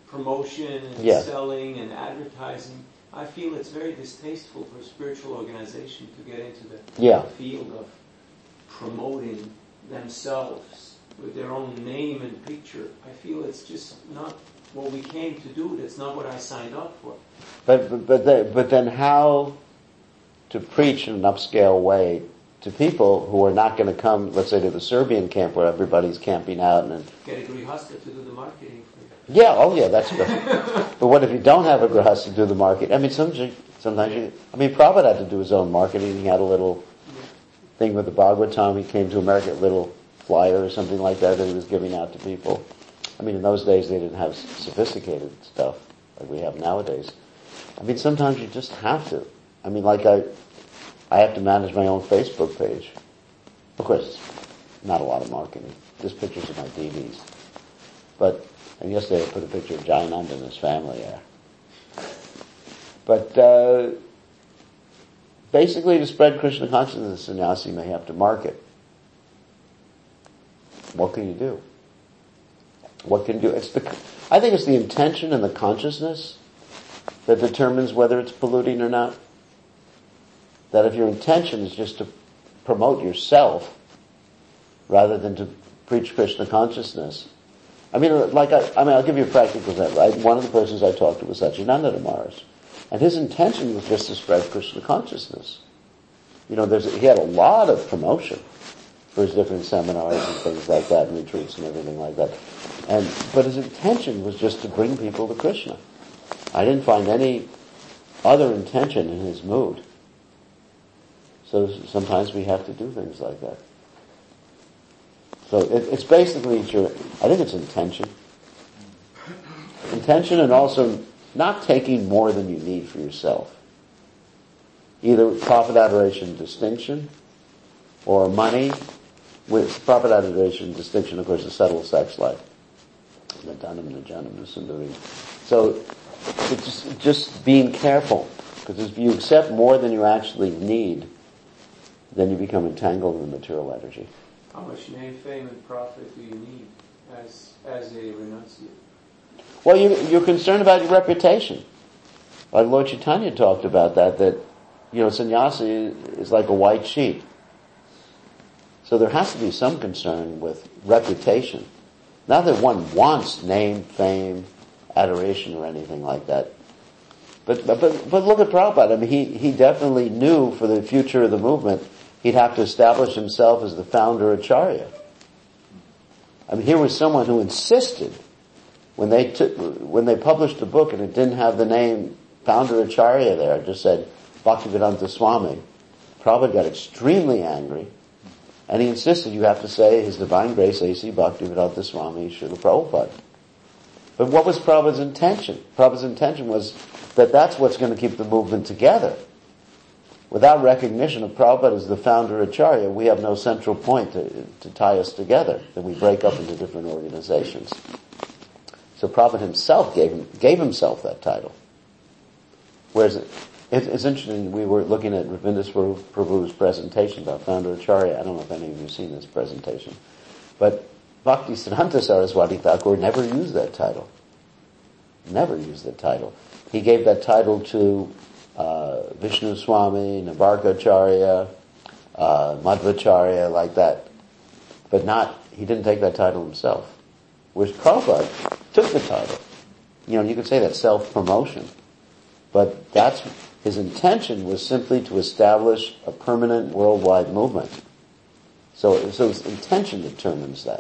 promotion and Yeah. selling and advertising. I feel it's very distasteful for a spiritual organization to get into the Yeah. field of promoting themselves with their own name and picture. I feel it's just not what we came to do. That's not what I signed up for. But but but, they, but then how to preach in an upscale way to people who are not going to come, let's say, to the Serbian camp where everybody's camping out and Get a grihasta to do the marketing for you. yeah, oh yeah, that's good. But what if you don't have a grihasta to do the market? I mean, sometimes, sometimes you, I mean, Prabhupada had to do his own marketing. He had a little thing with the Bhagavatam. He came to America, a little flyer or something like that that he was giving out to people. I mean, in those days they didn't have sophisticated stuff like we have nowadays. I mean, sometimes you just have to. I mean, like I, I have to manage my own Facebook page. Of course, not a lot of marketing. Just pictures of my D Vs. But, and yesterday I put a picture of Jayananda and his family there. But, uh, basically to spread Krishna consciousness, the sannyasi may have to market. What can you do? What can you do? It's the, I think it's the intention and the consciousness that determines whether it's polluting or not. That if your intention is just to promote yourself rather than to preach Krishna consciousness. I mean, like I, I mean, I'll give you a practical example. I, one of the persons I talked to was Satchidananda Maharaj, and his intention was just to spread Krishna consciousness. You know, there's he had a lot of promotion for his different seminars and things like that, and retreats and everything like that. And but his intention was just to bring people to Krishna. I didn't find any other intention in his mood. So sometimes we have to do things like that. So it, it's basically your, I think it's intention. Intention and also not taking more than you need for yourself. Either profit, adoration, distinction, or money. With profit, adoration, distinction, of course, a settled sex life. The Dhanam, the Janam, the Sundari. So it's just, just being careful. Because if you accept more than you actually need, then you become entangled in the material energy. How much name, fame, and profit do you need as as a renunciate? Well, you, you're concerned about your reputation. Like Lord Chaitanya talked about that, that, you know, sannyasi is like a white sheep. So there has to be some concern with reputation. Not that one wants name, fame, adoration, or anything like that. But, but, but look at Prabhupada. I mean, he, he definitely knew for the future of the movement, he'd have to establish himself as the founder Acharya. I mean, here was someone who insisted, when they took, when they published a book and it didn't have the name founder Acharya there, it just said Bhaktivedanta Swami. Prabhupada got extremely angry, and he insisted you have to say His Divine Grace A C Bhaktivedanta Swami Srila Prabhupada. But what was Prabhupada's intention? Prabhupada's intention was that that's what's going to keep the movement together. Without recognition of Prabhupada as the founder Acharya, we have no central point to, to tie us together. Then we break up into different organizations. So Prabhupada himself gave him, gave himself that title. Whereas it, it, it's interesting, we were looking at Ravindra Prabhu's presentation about founder Acharya. I don't know if any of you have seen this presentation. But Bhaktisiddhanta Saraswati Thakur never used that title. Never used that title. He gave that title to uh, Vishnu Swami, Nabarkacharya, uh, Madhvacharya, like that. But not, he didn't take that title himself. Whereas Prabhupada took the title. You know, you could say that's self-promotion. But that's, his intention was simply to establish a permanent worldwide movement. So, so his intention determines that.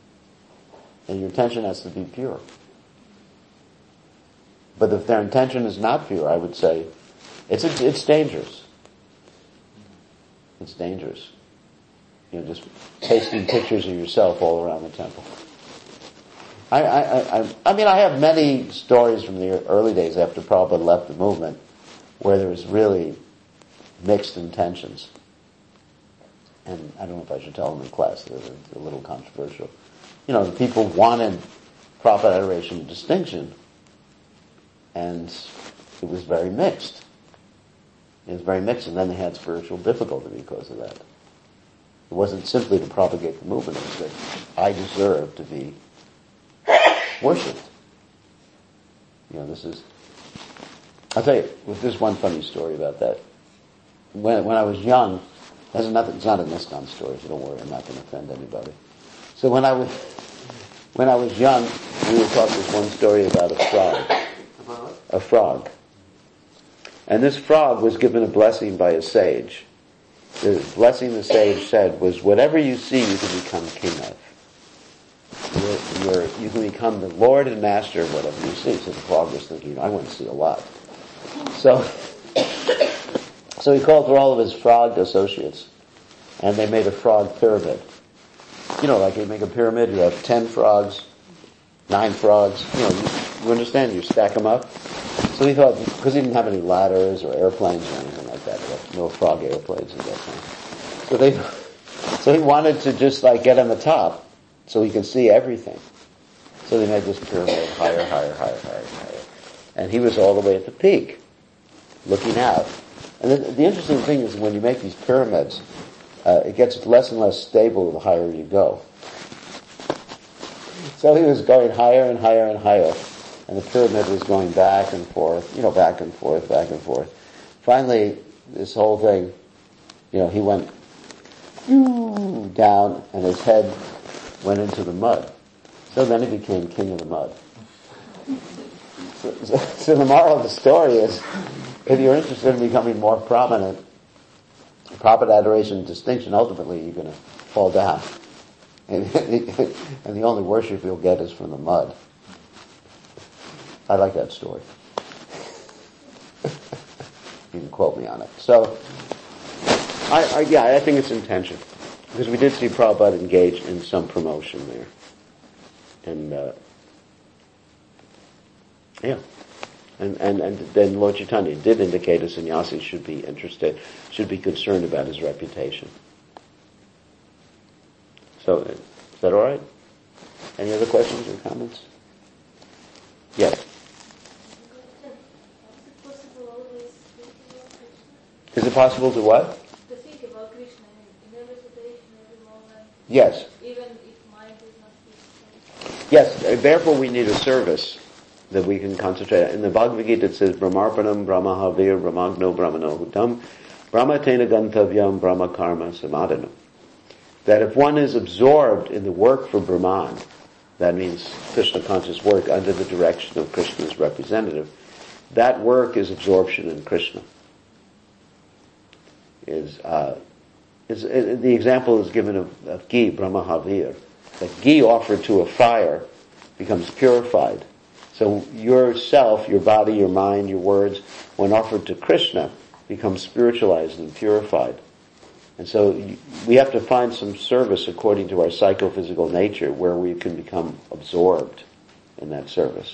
And your intention has to be pure. But if their intention is not pure, I would say, it's it's dangerous. It's dangerous. You know, just pasting pictures of yourself all around the temple. I, I, I, I mean, I have many stories from the early days after Prabhupada left the movement where there was really mixed intentions. And I don't know if I should tell them in class, they're, they're a little controversial. You know, the people wanted Prabhupada adoration and distinction, and it was very mixed. It was very mixed, and then they had spiritual difficulty because of that. It wasn't simply to propagate the movement, it was that I deserve to be worshipped. You know, this is, I'll tell you, with this one funny story about that. When, when I was young, there's nothing, it's not an ISKCON story, so don't worry, I'm not going to offend anybody. So when I was, when I was young, we were taught this one story about a frog. About what? A frog. And this frog was given a blessing by a sage. The blessing the sage said was, whatever you see, you can become king of. You're, you're, you can become the lord and master of whatever you see. So the frog was thinking, I want to see a lot. So, so he called for all of his frog associates, and they made a frog pyramid. You know, like you make a pyramid, you have ten frogs, nine frogs, you know, you, you understand, you stack them up. So he thought, because he didn't have any ladders or airplanes or anything like that, no frog airplanes at that time. So they, so he wanted to just like get on the top so he could see everything. So they made this pyramid higher, higher, higher, higher, higher. And he was all the way at the peak, looking out. And the, the interesting thing is when you make these pyramids, uh, it gets less and less stable the higher you go. So he was going higher and higher and higher. And the pyramid was going back and forth, you know, back and forth, back and forth. Finally, this whole thing, you know, he went down and his head went into the mud. So then he became king of the mud. So, so, so the moral of the story is, if you're interested in becoming more prominent, proper adoration and distinction, ultimately you're going to fall down. And, and the only worship you'll get is from the mud. I like that story. You can quote me on it. So, I, I yeah, I think it's intention. Because we did see Prabhupada engage in some promotion there. And, uh, yeah. And, and, and then Lord Chaitanya did indicate a sannyasi should be interested, should be concerned about his reputation. So, is that alright? Any other questions or comments? Yes. Is it possible to what? To think about Krishna in every situation, every moment. Yes. Even if mind is not peaceful. Yes, therefore we need a service that we can concentrate on. In the Bhagavad Gita it says, Brahmarpanam Brahmahavir Brahmagno Brahmanohutam Brahmatena Gantavyam Brahma Karma Samadhanam. That if one is absorbed in the work for Brahman, that means Krishna conscious work under the direction of Krishna's representative, that work is absorption in Krishna. Is, uh, is, uh, the example is given of, of ghee, Brahmahavir. That ghee offered to a fire becomes purified. So yourself, your body, your mind, your words, when offered to Krishna, become spiritualized and purified. And so you, we have to find some service according to our psychophysical nature where we can become absorbed in that service.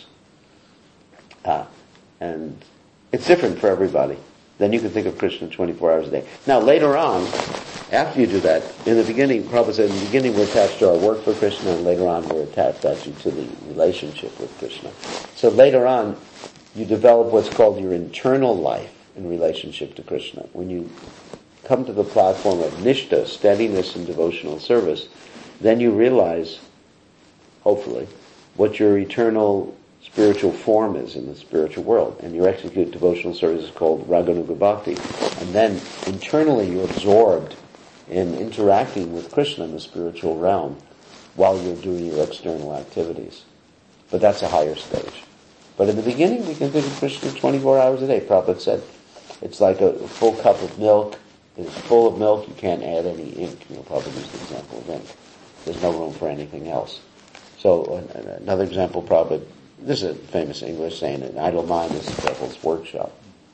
Uh, and it's different for everybody. Then you can think of Krishna twenty-four hours a day. Now later on, after you do that, in the beginning, Prabhupada said, in the beginning we're attached to our work for Krishna, and later on we're attached actually to the relationship with Krishna. So later on, you develop what's called your internal life in relationship to Krishna. When you come to the platform of nishta, steadiness and devotional service, then you realize, hopefully, what your eternal spiritual form is in the spiritual world. And you execute devotional service is called Raganuga Bhakti. And then internally you're absorbed in interacting with Krishna in the spiritual realm while you're doing your external activities. But that's a higher stage. But in the beginning we can think of Krishna twenty-four hours a day. Prabhupada said it's like a full cup of milk. It's full of milk, you can't add any ink. You'll probably use the example of ink. There's no room for anything else. So another example, Prabhupada, this is a famous English saying, an idle mind is the devil's workshop.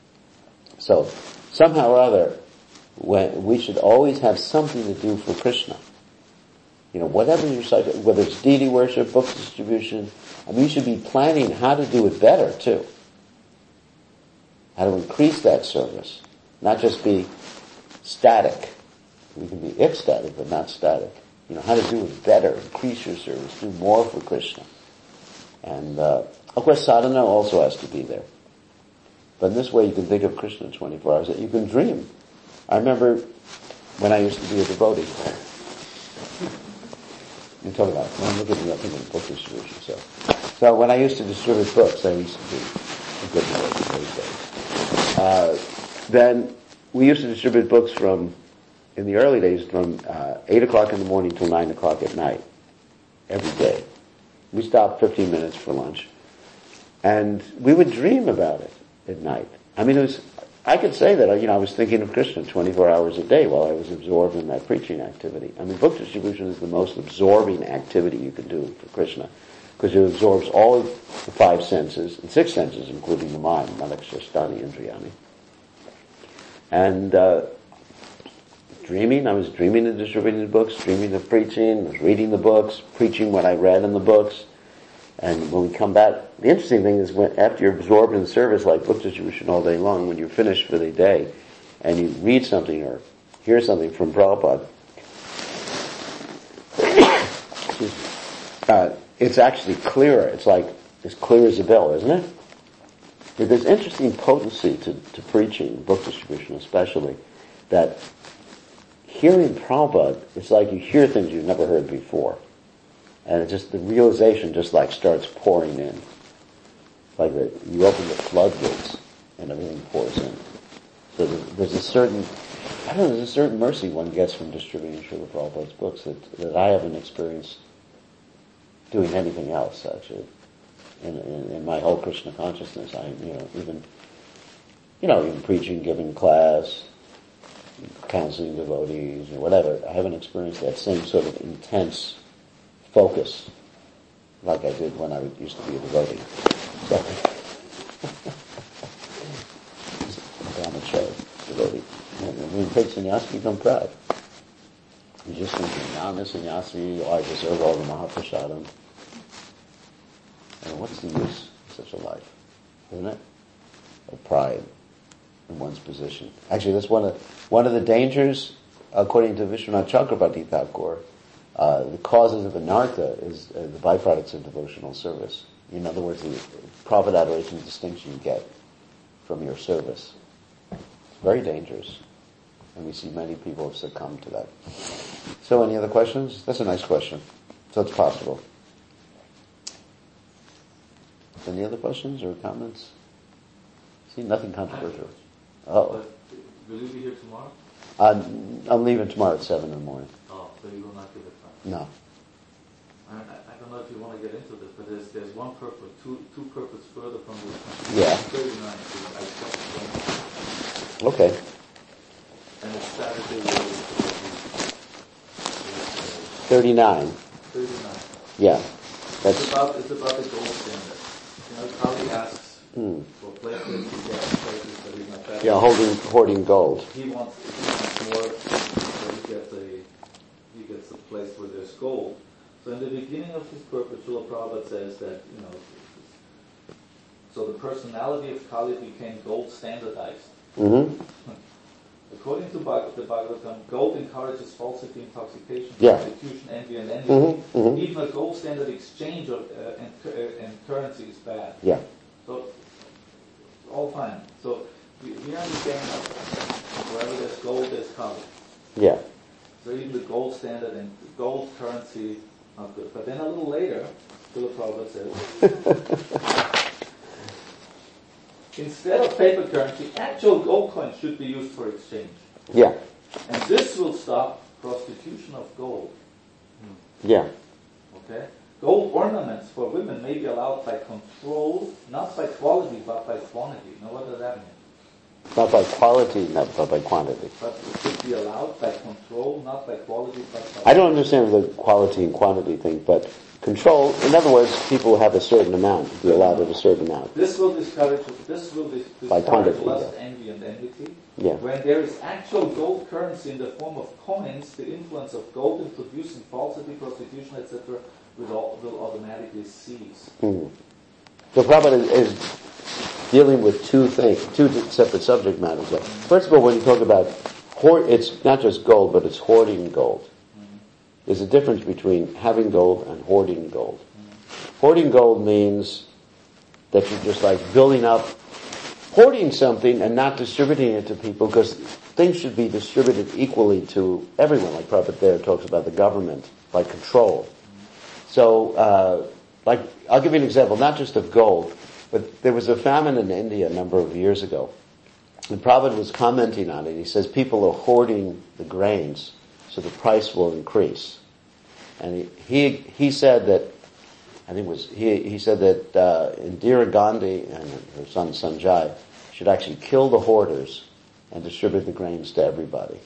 So somehow or other, when, we should always have something to do for Krishna. You know, whatever your site, whether it's deity worship, book distribution, I mean, you should be planning how to do it better too. How to increase that service. Not just be static. We can be ecstatic, but not static. You know, how to do it better, increase your service, do more for Krishna. And, uh, of course, sadhana also has to be there. But in this way, you can think of Krishna twenty-four hours. You can dream. I remember when I used to be a devotee. You're talking about, well, I'm looking at thinking book distribution. So, so when I used to distribute books, I used to do a good work in those days. Uh, then we used to distribute books from, in the early days, from uh, eight o'clock in the morning till nine o'clock at night, every day. We stopped fifteen minutes for lunch, and we would dream about it at night. I mean, it was. I could say that, you know, I was thinking of Krishna twenty-four hours a day while I was absorbed in that preaching activity. I mean, book distribution is the most absorbing activity you can do for Krishna, because it absorbs all of the five senses, and six senses, including the mind, Manakshastani Indriyani. And uh, dreaming, I was dreaming of distributing the books, dreaming of preaching, was reading the books, preaching what I read in the books. And when we come back, the interesting thing is when after you're absorbed in the service like book distribution all day long, when you're finished for the day and you read something or hear something from Prabhupada, uh, it's actually clearer. It's like as clear as a bell, isn't it? There's interesting potency to, to preaching, book distribution especially, that hearing Prabhupada, it's like you hear things you've never heard before. And it just, the realization just like starts pouring in. Like the, you open the floodgates and everything pours in. So there's, there's a certain, I don't know, there's a certain mercy one gets from distributing Srila Prabhupada's books that, that I haven't experienced doing anything else, actually. In, in, in my whole Krishna consciousness, I, you know, even, you know, even preaching, giving class, counseling devotees, or whatever, I haven't experienced that same sort of intense focus like I did when I used to be a devotee. So, amateur devotee. And when you take sannyasa, you become proud. You just think, now I'm a sannyasi, oh, I deserve all the Mahaprasadam. And what's the use of such a life? Isn't it? Of pride in one's position. Actually, that's one of, one of the dangers, according to Vishwanath Chakrabarti Thakur. Uh, the causes of anartha is uh, the byproducts of devotional service. In other words, the profit, adoration, distinction you get from your service. It's very dangerous. And we see many people have succumbed to that. So any other questions? That's a nice question. So it's possible. Any other questions or comments? See, nothing controversial. Oh. Will you be here tomorrow? Uh, I'm leaving tomorrow at seven in the morning. Oh, so you will not give it time? No. I, I don't know if you want to get into this, but there's there's one purpose, two two purpose further from this. Yeah. thirty-nine. I Okay. And it's Saturday. thirty-nine. thirty-nine. Yeah. That's It's about it's about the gold standard. You know, Kali asks hmm. for places to get places that he's not better. Yeah, holding hoarding gold. He wants he wants more, so he gets a he gets a place where there's gold. So in the beginning of his purpose, Srila Prabhupada says that, you know, so the personality of Kali became gold standardized. Mm-hmm. According to Bhag- the Bhagavatam, gold encourages falsity, intoxication, Yeah. persecution, envy, and envy. Mm-hmm. Mm-hmm. Even a gold standard exchange of, uh, and, uh, and currency is bad. Yeah. So, all fine. So, we, we understand that wherever there's gold, there's Kali. Yeah. So even the gold standard and gold currency, not good. But then a little later, Srila Prabhupada says, instead of paper currency, actual gold coins should be used for exchange. Yeah. And this will stop prostitution of gold. Yeah. Okay? Gold ornaments for women may be allowed by control, not by quality, but by quantity. Now what does that mean? Not by quality, not but by quantity. But it should be allowed by control, not by quality, but by... I don't understand the quality and quantity thing, but control, in other words, people have a certain amount, be allowed at a certain amount. This will discourage, this will dis- By discourage quantity, lust, yeah. envy, and enmity. Yeah. When there is actual gold currency in the form of coins, the influence of gold in producing falsity, prostitution, et cetera, will, all, will automatically cease. Hmm. So Prabhupada is, is dealing with two things, two separate subject matters. First of all, when you talk about hoard, it's not just gold, but it's hoarding gold. Mm-hmm. There's a difference between having gold and hoarding gold. Mm-hmm. Hoarding gold means that you're just like building up, hoarding something and not distributing it to people, because things should be distributed equally to everyone. Like Prabhupada there talks about the government, by control. So, uh, like, I'll give you an example, not just of gold, but there was a famine in India a number of years ago. And Prabhupada was commenting on it. He says people are hoarding the grains so the price will increase. And he he, he said that, I think it was, he, he said that uh, Indira Gandhi and her son Sanjay should actually kill the hoarders and distribute the grains to everybody.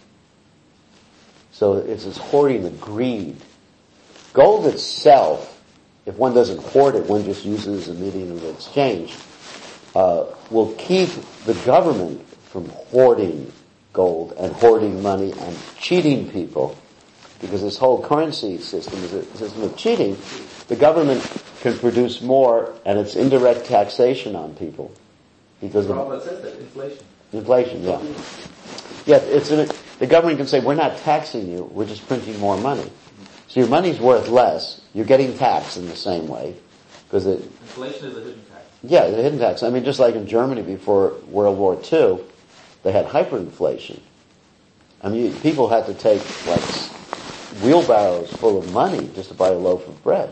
So it's this hoarding, the greed. Gold itself, if one doesn't hoard it, one just uses it as a medium of exchange, uh, will keep the government from hoarding gold and hoarding money and cheating people. Because this whole currency system is a system of cheating. The government can produce more, and it's indirect taxation on people. Because the Prabhupada says that, inflation. Inflation, yeah. Yeah, it's an, the government can say, we're not taxing you, we're just printing more money. So your money's worth less, you're getting taxed in the same way. Because it, inflation is a hidden tax. Yeah, the hidden tax. I mean, just like in Germany before World War Two, they had hyperinflation. I mean, people had to take, like, wheelbarrows full of money just to buy a loaf of bread.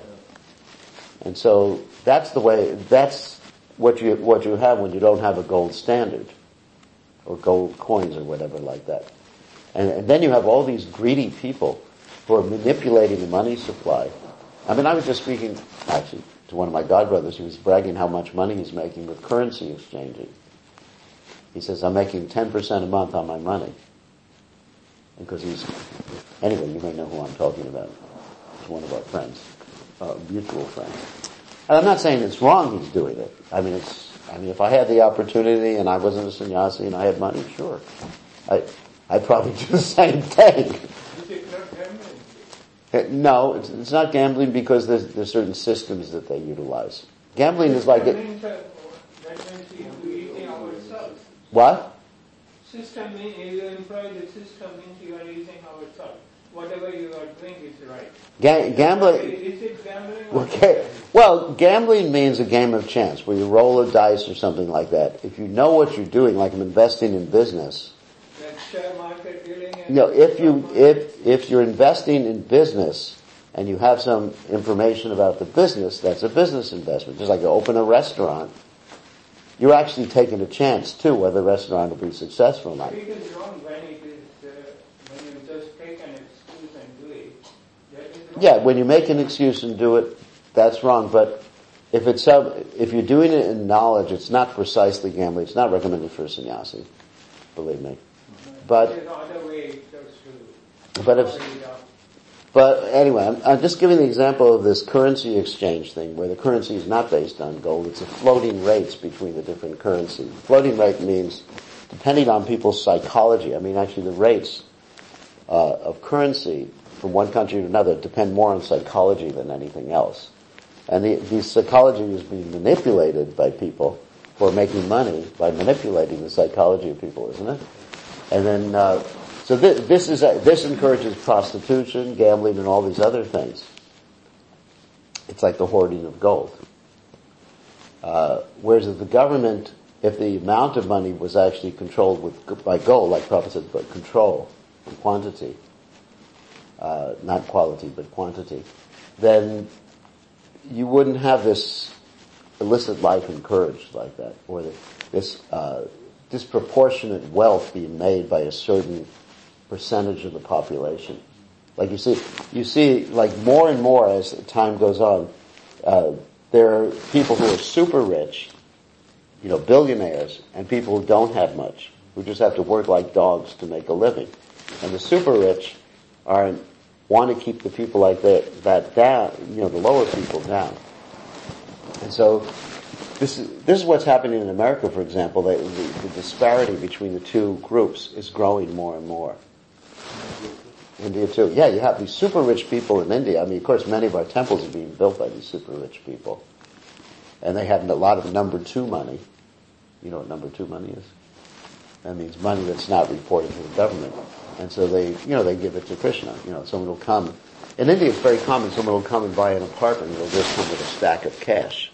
And so that's the way, that's what you, what you have when you don't have a gold standard or gold coins or whatever like that. And, and then you have all these greedy people who are manipulating the money supply. I mean, I was just speaking, actually, to one of my godbrothers. He was bragging how much money he's making with currency exchanging. He says, I'm making ten percent a month on my money. Because he's, anyway, you may know who I'm talking about. He's one of our friends, a mutual friend. And I'm not saying it's wrong he's doing it. I mean, it's, I mean, if I had the opportunity and I wasn't a sannyasi and I had money, sure. I, I'd probably do the same thing. Is it not gambling? No, it's, it's not gambling because there's, there's certain systems that they utilize. Gambling is like That it. means, uh, that means you eating ourselves. What? System means you employ the system means you are using our salt. Whatever you are doing is right. Ga- gambling. Is it gambling? Or Okay. Well, gambling means a game of chance where you roll a dice or something like that. If you know what you're doing, like I'm investing in business. Like share market dealing? And No, if you if if you're investing in business and you have some information about the business, that's a business investment. Just like you open a restaurant, you're actually taking a chance too whether the restaurant will be successful or not. It is wrong when it is uh, when you just take an excuse and do it. That is wrong. Yeah, when you make an excuse and do it, that's wrong. But if it's some, if you're doing it in knowledge, it's not precisely gambling. It's not recommended for a sannyasi, believe me. But There is other way it goes to. but if but anyway, I'm, I'm just giving the example of this currency exchange thing, where the currency is not based on gold. It's a floating rates between the different currencies. Floating rate means depending on people's psychology. I mean, actually, the rates uh, of currency from one country to another depend more on psychology than anything else. And the, the psychology is being manipulated by people who are making money by manipulating the psychology of people, isn't it? And then, uh, so this, this is, a, this encourages prostitution, gambling, and all these other things. It's like the hoarding of gold. Uh, whereas if the government, if the amount of money was actually controlled with, by gold, like Prabhupada said, but control and quantity, uh, not quality, but quantity, then you wouldn't have this illicit life encouraged like that, or the, this uh, disproportionate wealth being made by a certain percentage of the population. Like you see, you see, like more and more as time goes on, uh, there are people who are super rich, you know, billionaires, and people who don't have much, who just have to work like dogs to make a living. And the super rich are want to keep the people like that, that down, you know, the lower people down. And so this is, this is what's happening in America, for example. The, the, the disparity between the two groups is growing more and more. India too. Yeah, you have these super rich people in India. I mean, of course, many of our temples are being built by these super rich people. And they have a lot of number two money. You know what number two money is? That means money that's not reported to the government. And so they, you know, they give it to Krishna. You know, someone will come. In India, it's very common. Someone will come and buy an apartment and they'll just come with a stack of cash.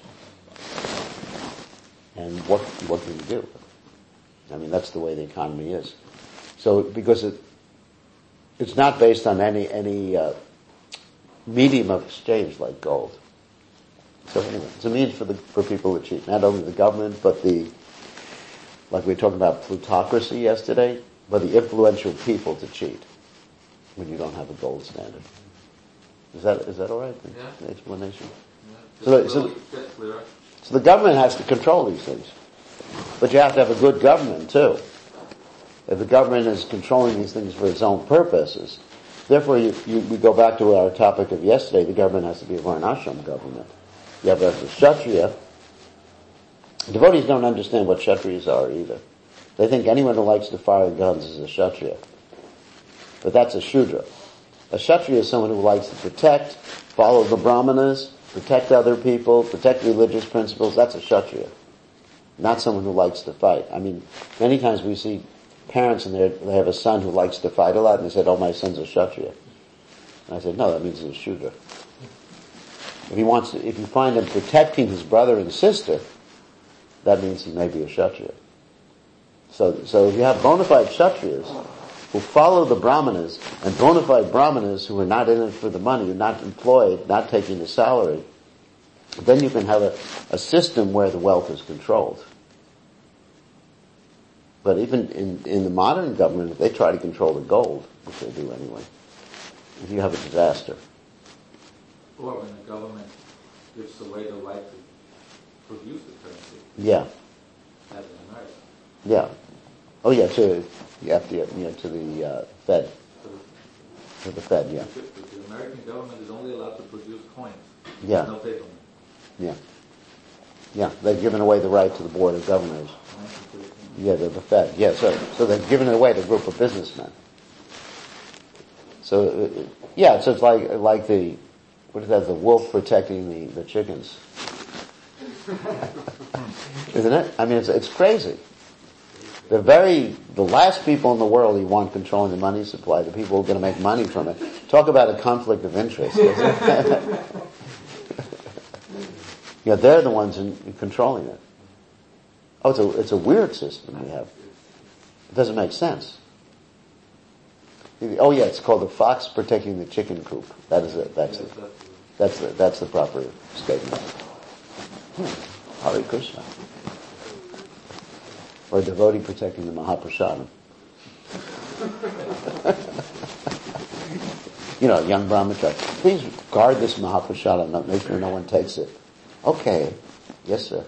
And what, what can you do? I mean, that's the way the economy is. So, because it, it's not based on any, any, uh, medium of exchange like gold. So anyway, it's a means for the for people to cheat. Not only the government, but the, like we were talking about plutocracy yesterday, but the influential people to cheat when you don't have a gold standard. Is that is that all right? Yeah. The explanation. Yeah. So, Just so, really get clearer. so the government has to control these things, but you have to have a good government too. If the government is controlling these things for its own purposes, therefore you, you, we go back to our topic of yesterday, the government has to be a varnashram government. You have a kshatriya. Devotees don't understand what kshatriyas are either. They think anyone who likes to fire guns is a kshatriya. But that's a shudra. A kshatriya is someone who likes to protect, follow the brahmanas, protect other people, protect religious principles. That's a kshatriya. Not someone who likes to fight. I mean, many times we see parents and they have a son who likes to fight a lot, and they said, "Oh, my son's a kshatriya." And I said, "No, that means he's a shudra." If he wants to, if you find him protecting his brother and sister, that means he may be a kshatriya. So, so if you have bona fide kshatriyas who follow the brahmanas, and bona fide brahmanas who are not in it for the money, who are not employed, not taking the salary, then you can have a, a system where the wealth is controlled. But even in, in the modern government, if they try to control the gold, which they do anyway, you have a disaster. Or when the government gives away the right to produce the currency. Yeah. As in America. Yeah. Oh yeah, to the F D A, you know, to the uh, Fed. So the, to the Fed, yeah. The, the American government is only allowed to produce coins. Yeah. No paper money. Yeah. Yeah, they've given away the right to the Board of Governors. Yeah, the, the Fed. Yeah, so so they've given it away to a group of businessmen. So uh, yeah, so it's like like the what is that? The wolf protecting the, the chickens, isn't it? I mean, it's it's crazy. The very the last people in the world you want controlling the money supply, the people who are going to make money from it. Talk about a conflict of interest. Yeah, they're the ones in, in controlling it. Oh, it's a, it's a weird system we have. It doesn't make sense. Oh yeah, it's called the fox protecting the chicken coop. That is it. That's it. That's the, that's the proper statement. Hmm. Hare Krishna. Or a devotee protecting the Mahaprasadam. You know, young brahmachari. Please guard this Mahaprasadam. Make sure no one takes it. Okay. Yes, sir.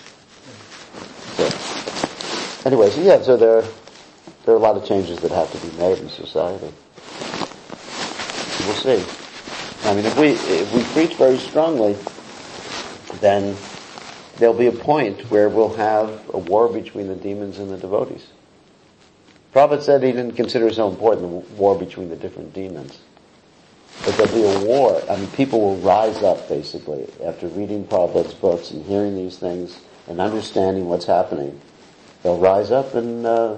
So, anyway, so yeah, so there, there are a lot of changes that have to be made in society. We'll see. I mean, if we, if we preach very strongly, then there'll be a point where we'll have a war between the demons and the devotees. Prabhupada said he didn't consider it so important, the war between the different demons. But there'll be a war. I mean, people will rise up, basically, after reading Prabhupada's books and hearing these things and understanding what's happening. They'll rise up and uh,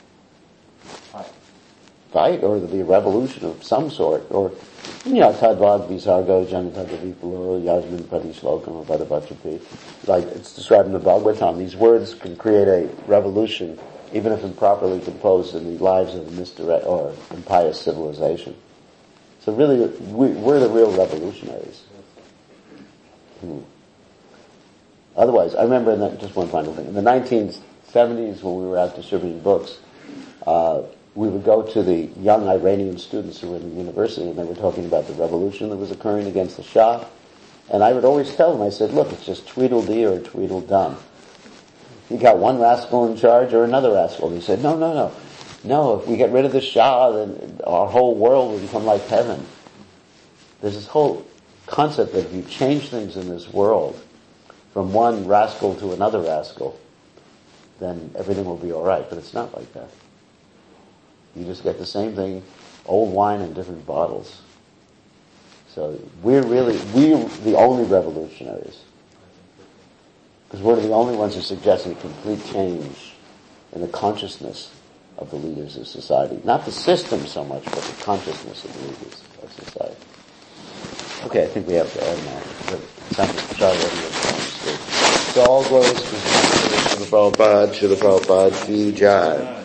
fight, or there'll be a revolution of some sort. Or, you know, Tadvad Visargo, Janatadavipalo, Yasmin Pradishlokam, Vadavachapi. Like it's described in the Bhagavatam. These words can create a revolution, even if improperly composed, in the lives of a misdirect or impious civilization. So really, we, we're the real revolutionaries. Hmm. Otherwise, I remember in the, just one final thing. In the nineteen seventies, when we were out distributing books, uh, we would go to the young Iranian students who were in the university, and they were talking about the revolution that was occurring against the Shah. And I would always tell them, I said, look, it's just Tweedledee or Tweedledum. You got one rascal in charge or another rascal. And he said, no, no, no. No, if we get rid of the Shah, then our whole world will become like heaven. There's this whole concept that if you change things in this world from one rascal to another rascal, then everything will be all right. But it's not like that. You just get the same thing, old wine in different bottles. So we're really, we're the only revolutionaries. Because we're the only ones who are suggesting a complete change in the consciousness of the leaders of society. Not the system so much, but the consciousness of the leaders of society. Okay, I think we have to end now. So all glories to the Prabhupada, to the Prabhupada, ki jai.